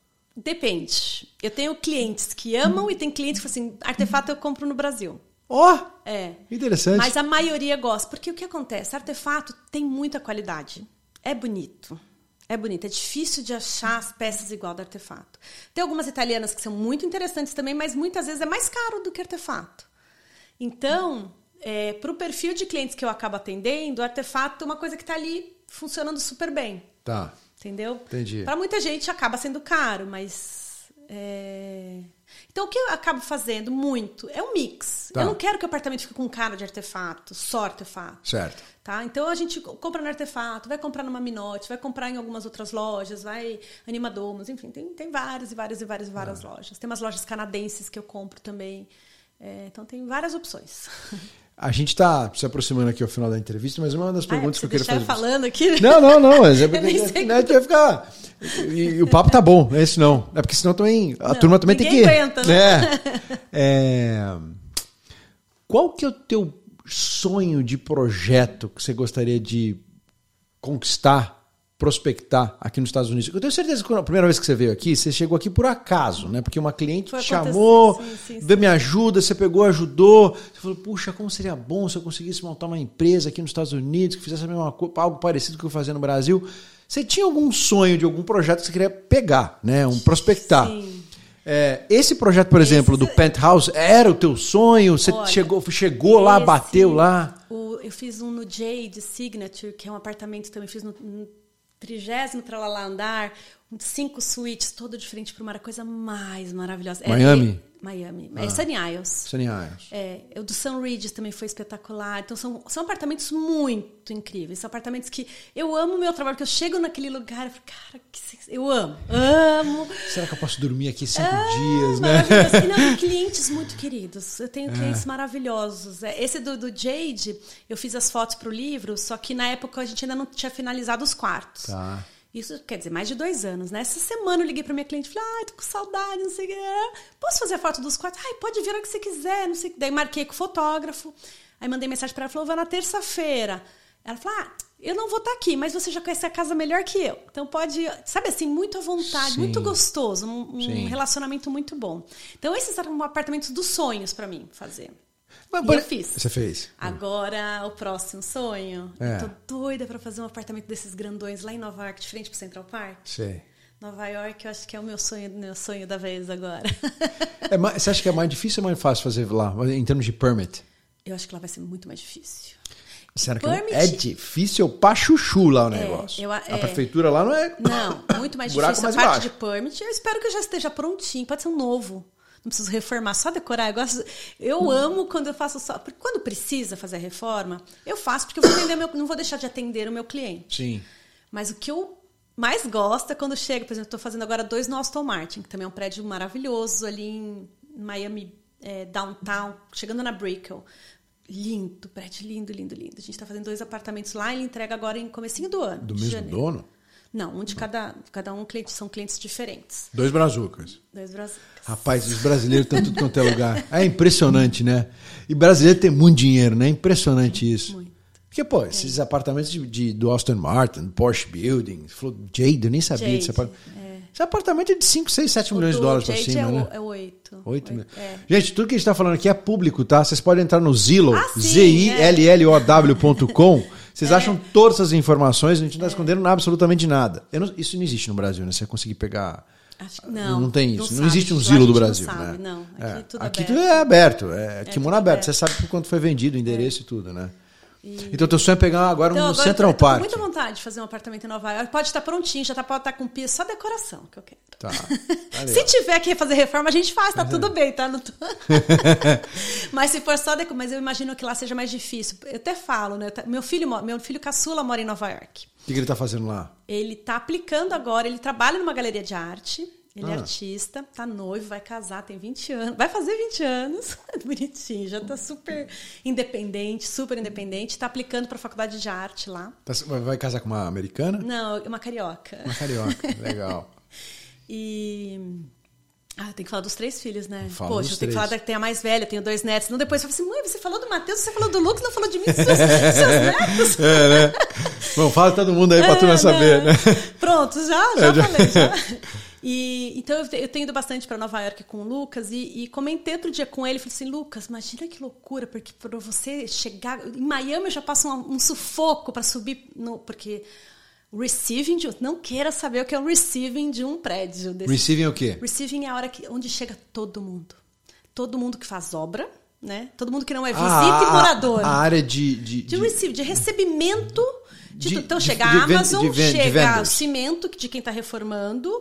Depende. Eu tenho clientes que amam e tem clientes que falam assim, artefato eu compro no Brasil. Ó! Oh, é. Interessante. Mas a maioria gosta. Porque o que acontece? Artefato tem muita qualidade. É bonito. É bonito, é difícil de achar as peças igual do artefato. Tem algumas italianas que são muito interessantes também, mas muitas vezes é mais caro do que artefato. Então, é, para o perfil de clientes que eu acabo atendendo, o artefato é uma coisa que está ali funcionando super bem. Tá. Entendeu? Entendi. Para muita gente acaba sendo caro, mas... É... Então, o que eu acabo fazendo muito é um mix. Tá. Eu não quero que o apartamento fique com cara de artefato, só artefato. Certo. Tá? Então, a gente compra no artefato, vai comprar numa Minotti, vai comprar em algumas outras lojas, vai Animadomos, enfim, tem, tem várias e várias e várias e várias ah. lojas. Tem umas lojas canadenses que eu compro também. É, então, tem várias opções. A gente está se aproximando aqui ao final da entrevista, mas uma das perguntas ah, é que eu queria fazer... falando aqui? Não, não, não. Mas é porque a gente vai ficar... E, e o papo tá bom, é esse não. É porque senão também a não, turma também tem que... Ninguém aguenta, né? É. É... Qual que é o teu sonho de projeto que você gostaria de conquistar, prospectar aqui nos Estados Unidos? Eu tenho certeza que a primeira vez que você veio aqui, você chegou aqui por acaso, né? Porque uma cliente te chamou, sim, sim, sim. me ajuda, você pegou, ajudou. Você falou, puxa, como seria bom se eu conseguisse montar uma empresa aqui nos Estados Unidos que fizesse a mesma coisa, algo parecido com o que eu fazia no Brasil. Você tinha algum sonho de algum projeto que você queria pegar, né? Um prospectar. Sim. É, esse projeto, por exemplo, esse... do Penthouse, era o teu sonho? Você Olha, chegou, chegou lá, esse, bateu lá? O, eu fiz um no Jade Signature, que é um apartamento também, fiz no... no trigésimo tralalá andar, cinco suítes, todo diferente para uma coisa mais maravilhosa. Miami? É, Miami. Ah. É Sunny Isles. Sunny Isles. É, o do Sun Ridge também foi espetacular. Então, são, são apartamentos muito incríveis. São apartamentos que eu amo o meu trabalho, porque eu chego naquele lugar e falo, cara, que eu amo, amo. Será que eu posso dormir aqui cinco ah, dias, né? E não, clientes muito queridos. Eu tenho clientes é. maravilhosos. Esse do, do Jade, eu fiz as fotos para o livro, só que na época a gente ainda não tinha finalizado os quartos. Tá. Isso quer dizer, mais de dois anos, né? Essa semana eu liguei pra minha cliente e falei, ai, tô com saudade, não sei o que. Posso fazer a foto dos quartos? Ai, pode vir a hora que você quiser, não sei o que. Daí marquei com o fotógrafo. Aí mandei mensagem para ela, falou, vou na terça-feira. Ela falou, ah, eu não vou estar aqui, mas você já conhece a casa melhor que eu. Então pode, sabe assim, muito à vontade, Sim. muito gostoso, um, um relacionamento muito bom. Então esses eram apartamentos dos sonhos para mim fazer. Mas, e eu fiz. Você fez. Agora, o próximo sonho. É. Eu tô doida para fazer um apartamento desses grandões lá em Nova York, de frente pro Central Park. Sei. Nova York, eu acho que é o meu sonho, meu sonho da vez agora. É mais, você acha que é mais difícil ou mais fácil fazer lá, em termos de permit? Eu acho que lá vai ser muito mais difícil. Será que permit... é difícil pra chuchu lá o negócio? É, eu, é... A prefeitura lá não é... Não, muito mais difícil. Mais a parte baixo. De permit, eu espero que eu já esteja prontinho. Pode ser um novo. Não preciso reformar, só decorar. Eu, gosto... eu hum. amo quando eu faço só... Porque quando precisa fazer a reforma, eu faço porque eu vou atender meu... não vou deixar de atender o meu cliente. Sim. Mas o que eu mais gosto é quando chega... Por exemplo, estou fazendo agora dois no Aston Martin, que também é um prédio maravilhoso ali em Miami, é, downtown, chegando na Brickell. Lindo, prédio lindo, lindo, lindo. A gente está fazendo dois apartamentos lá e ele entrega agora em comecinho do ano. Do mesmo janeiro. Dono? Não, um de cada, cada um cliente, são clientes diferentes. Dois brazucas. Dois brazucas. Rapaz, os brasileiros estão tudo quanto é lugar. É impressionante, né? E brasileiro tem muito dinheiro, né? É impressionante isso. Muito. Porque, pô, esses é. apartamentos de, de, do Aston Martin, Porsche Building, falou Jade, eu nem sabia Jade, desse apartamento. É. Esse apartamento é de cinco, seis, sete milhões de dólares para cima, é né? É oito. oito mil. É. Gente, tudo que a gente está falando aqui é público, tá? Vocês podem entrar no Zillow, ah, Z I L L O W ponto com. Vocês é. acham todas essas informações, a gente não está é. escondendo absolutamente nada. Eu não, isso não existe no Brasil, né? Você conseguir pegar... Acho que não, não tem isso. Não, não existe um Zillow do Brasil. Não sabe, né? não. Aqui, é. tudo, aqui aberto. tudo é aberto. É, é kimono aberto. aberto. Você sabe por quanto foi vendido, o endereço é. e tudo, né? E... Então, teu sonho é pegar agora então, um agora Central eu tô, Park. Eu tô com muita vontade de fazer um apartamento em Nova York. Pode estar prontinho, já tá, pode estar com piso, só decoração que eu quero. Tá. Se tiver que fazer reforma, a gente faz, tá tudo bem, tá? Não tô... Mas se for só decoração, mas eu imagino que lá seja mais difícil. Eu até falo, né? Meu filho, meu filho caçula mora em Nova York. O que, que ele tá fazendo lá? Ele tá aplicando agora, ele trabalha numa galeria de arte. Ele ah. é artista, tá noivo, vai casar, tem vinte anos. Vai fazer vinte anos. Bonitinho, já tá super independente, super independente. Tá aplicando pra faculdade de arte lá. Vai casar com uma americana? Não, uma carioca. Uma carioca, legal. E... Ah, tem que falar dos três filhos, né? Fala Poxa, eu tenho que falar da que tem a mais velha, tenho dois netos. Não, depois eu falo assim, mãe, você falou do Matheus, você falou do Lucas, não falou de mim, dos seus, seus netos. É, né? Bom, fala todo mundo aí pra é, turma saber, né? Pronto, já, já é, já. falei, já. E, então eu, eu tenho ido bastante para Nova York com o Lucas e, e comentei outro dia com ele, falei assim, Lucas, imagina que loucura, porque para você chegar... Em Miami eu já passo um, um sufoco para subir, no, porque... Receiving, de, não queira saber o que é o receiving de um prédio. Desse. Receiving é o quê? Receiving é a hora que, onde chega todo mundo. Todo mundo que faz obra, né? Todo mundo que não é visita ah, e morador. A área de... De, de, receive, de recebimento. De, de, então de, chega de, a Amazon, de, de, chega de o cimento de quem está reformando.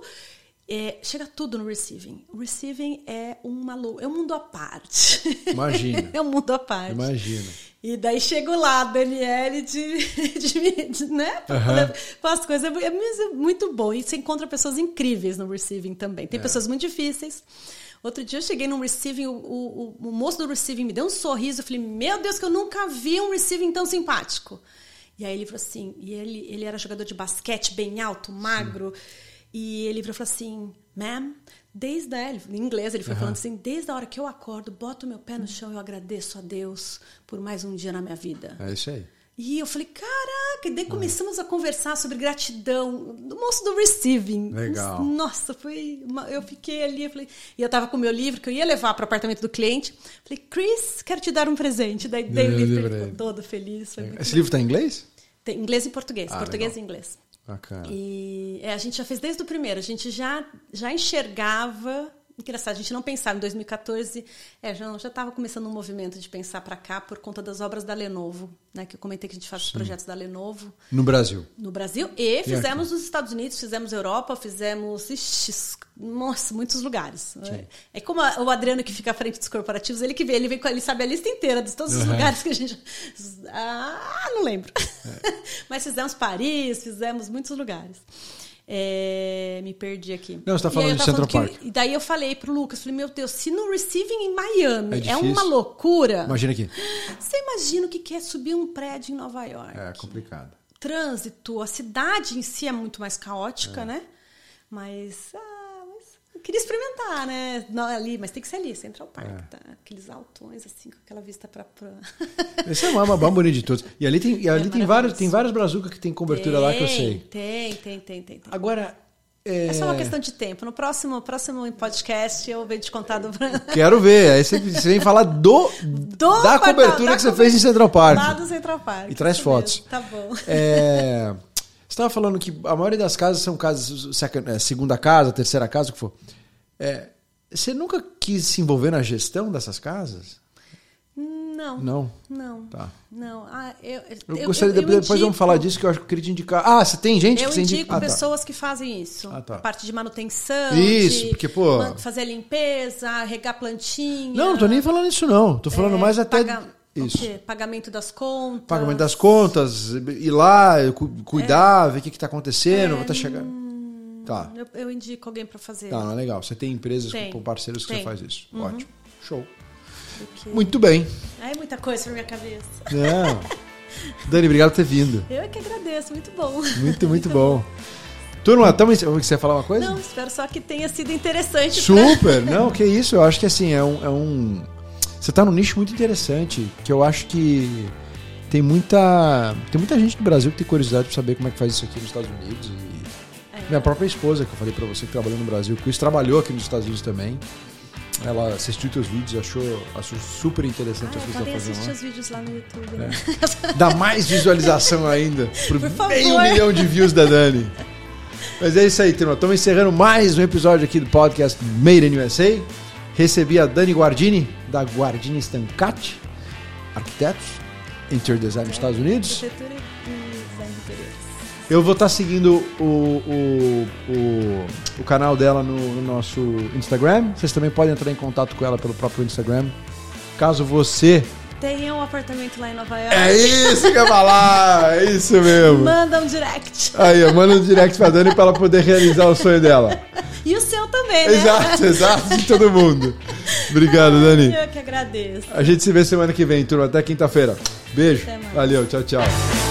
É, chega tudo no receiving. O receiving é, uma, é um mundo à parte. Imagina. É um mundo à parte. Imagina. E daí chega lá, Daniele, de, de, de, né? Uhum. Com as coisas. É muito bom. E você encontra pessoas incríveis no receiving também. Tem é. pessoas muito difíceis. Outro dia eu cheguei num receiving, o, o, o moço do receiving me deu um sorriso. Eu falei, meu Deus, que eu nunca vi um receiving tão simpático. E aí ele falou assim, e ele, ele era jogador de basquete, bem alto, magro. Sim. E ele falou assim, ma'am, desde a... Em inglês ele foi uhum. falando assim, desde a hora que eu acordo, boto o meu pé no chão e eu agradeço a Deus por mais um dia na minha vida. É isso aí. E eu falei, caraca, e daí começamos uhum. a conversar sobre gratidão, do moço do receiving. Legal. Nossa, foi uma... eu fiquei ali, eu falei... e eu tava com o meu livro que eu ia levar para o apartamento do cliente. Falei, Chris, quero te dar um presente. Daí dei o livro, ele ficou todo feliz. Foi Esse livro está em inglês? Tem inglês e português, ah, português legal. e inglês. Bacana. E é, a gente já fez desde o primeiro, a gente já, já enxergava, engraçado, a gente não pensava em dois mil e catorze, é, já estava começando um movimento de pensar para cá por conta das obras da Lenovo, né, que eu comentei que a gente faz Sim. os projetos da Lenovo. No Brasil. No Brasil, e fizemos e nos Estados Unidos, fizemos Europa, fizemos, ixi, nossa, muitos lugares. É, é como a, o Adriano que fica à frente dos corporativos, ele que vê, ele, vem, ele sabe a lista inteira de todos os uhum. lugares que a gente... Ah, não lembro. É. Mas fizemos Paris, fizemos muitos lugares. É, me perdi aqui. Não, você está falando de Central Park. Que, e daí eu falei pro Lucas, falei, meu Deus, se no receiving em Miami é, é uma loucura. Imagina aqui. Você imagina o que é subir um prédio em Nova York? É complicado. Trânsito, a cidade em si é muito mais caótica, é. né? Mas, ah, mas Eu queria experimentar, né? Não, ali, mas tem que ser ali, Central Park, é. Tá? Aqueles altões, assim, com aquela vista pra... pra... Esse é uma, uma bom bonita de todos. E ali tem, e ali é tem, vários, tem vários brazucas que tem cobertura tem, lá que eu sei. Tem, tem, tem, tem. tem. Agora... É... é só uma questão de tempo. No próximo, próximo podcast eu venho te contar do... Quero ver. Aí você, você vem falar do, do da cobertura da que você fez em Central Park. Lá do Central Park. E traz fotos. Mesmo. Tá bom. É, você estava falando que a maioria das casas são casas, segunda casa, terceira casa, o que for. É, você nunca quis se envolver na gestão dessas casas? Não. Não? Não. Tá. Não. Ah, eu, eu, eu gostaria, eu, eu depois indico, vamos falar disso, que eu acho que eu queria te indicar. Ah, você tem gente eu que você indica? Eu indico ah, pessoas tá. que fazem isso. Ah, tá. A parte de manutenção, isso, de porque, pô... fazer limpeza, regar plantinha. Não, não tô nem falando isso, não. Tô falando é, mais até... Paga, isso. O quê? Pagamento das contas. Pagamento das contas, ir lá, cuidar, é. ver o que está acontecendo, é, tá chegando. Hum, tá. Eu, eu indico alguém para fazer. Tá, não é legal. Você tem empresas tem. com parceiros que tem. você faz isso. Uhum. Ótimo. Show. Porque... Muito bem. É muita coisa pra minha cabeça. Não. Dani, obrigado por ter vindo. Eu é que agradeço, muito bom. Muito, muito, muito bom. bom. Turma, tamo... você ia falar uma coisa? Não, espero só que tenha sido interessante. Super! Pra... Não, que isso. Eu acho que assim, é um, é um... Você tá num nicho muito interessante, que eu acho que tem muita, tem muita gente no Brasil que tem curiosidade por saber como é que faz isso aqui nos Estados Unidos. E é. Minha própria esposa, que eu falei pra você, que trabalhou no Brasil, que isso trabalhou aqui nos Estados Unidos também. Ela assistiu teus vídeos, achou, achou super interessante ah, as coisas que você tá fazendo lá. Eu os vídeos lá no YouTube, né? É. Dá mais visualização ainda, por, por meio milhão de views da Dani. Mas é isso aí, turma. Estamos encerrando mais um episódio aqui do podcast Made in U S A. Recebi a Dani Guardini, da Guardini Stancati, arquitetos, interior design dos Estados Unidos. Arquitetura e design de interiores. Eu vou estar seguindo o, o, o, o canal dela no, no nosso Instagram. Vocês também podem entrar em contato com ela pelo próprio Instagram. Caso você... tenha um apartamento lá em Nova York. É isso que eu ia falar! É isso mesmo. Manda um direct. Aí, ó, manda um direct pra Dani pra ela poder realizar o sonho dela. E o seu também, né? Exato, exato, de todo mundo. Obrigado, Dani. Eu que agradeço. A gente se vê semana que vem, turma. Até quinta-feira. Beijo. Valeu, tchau, tchau.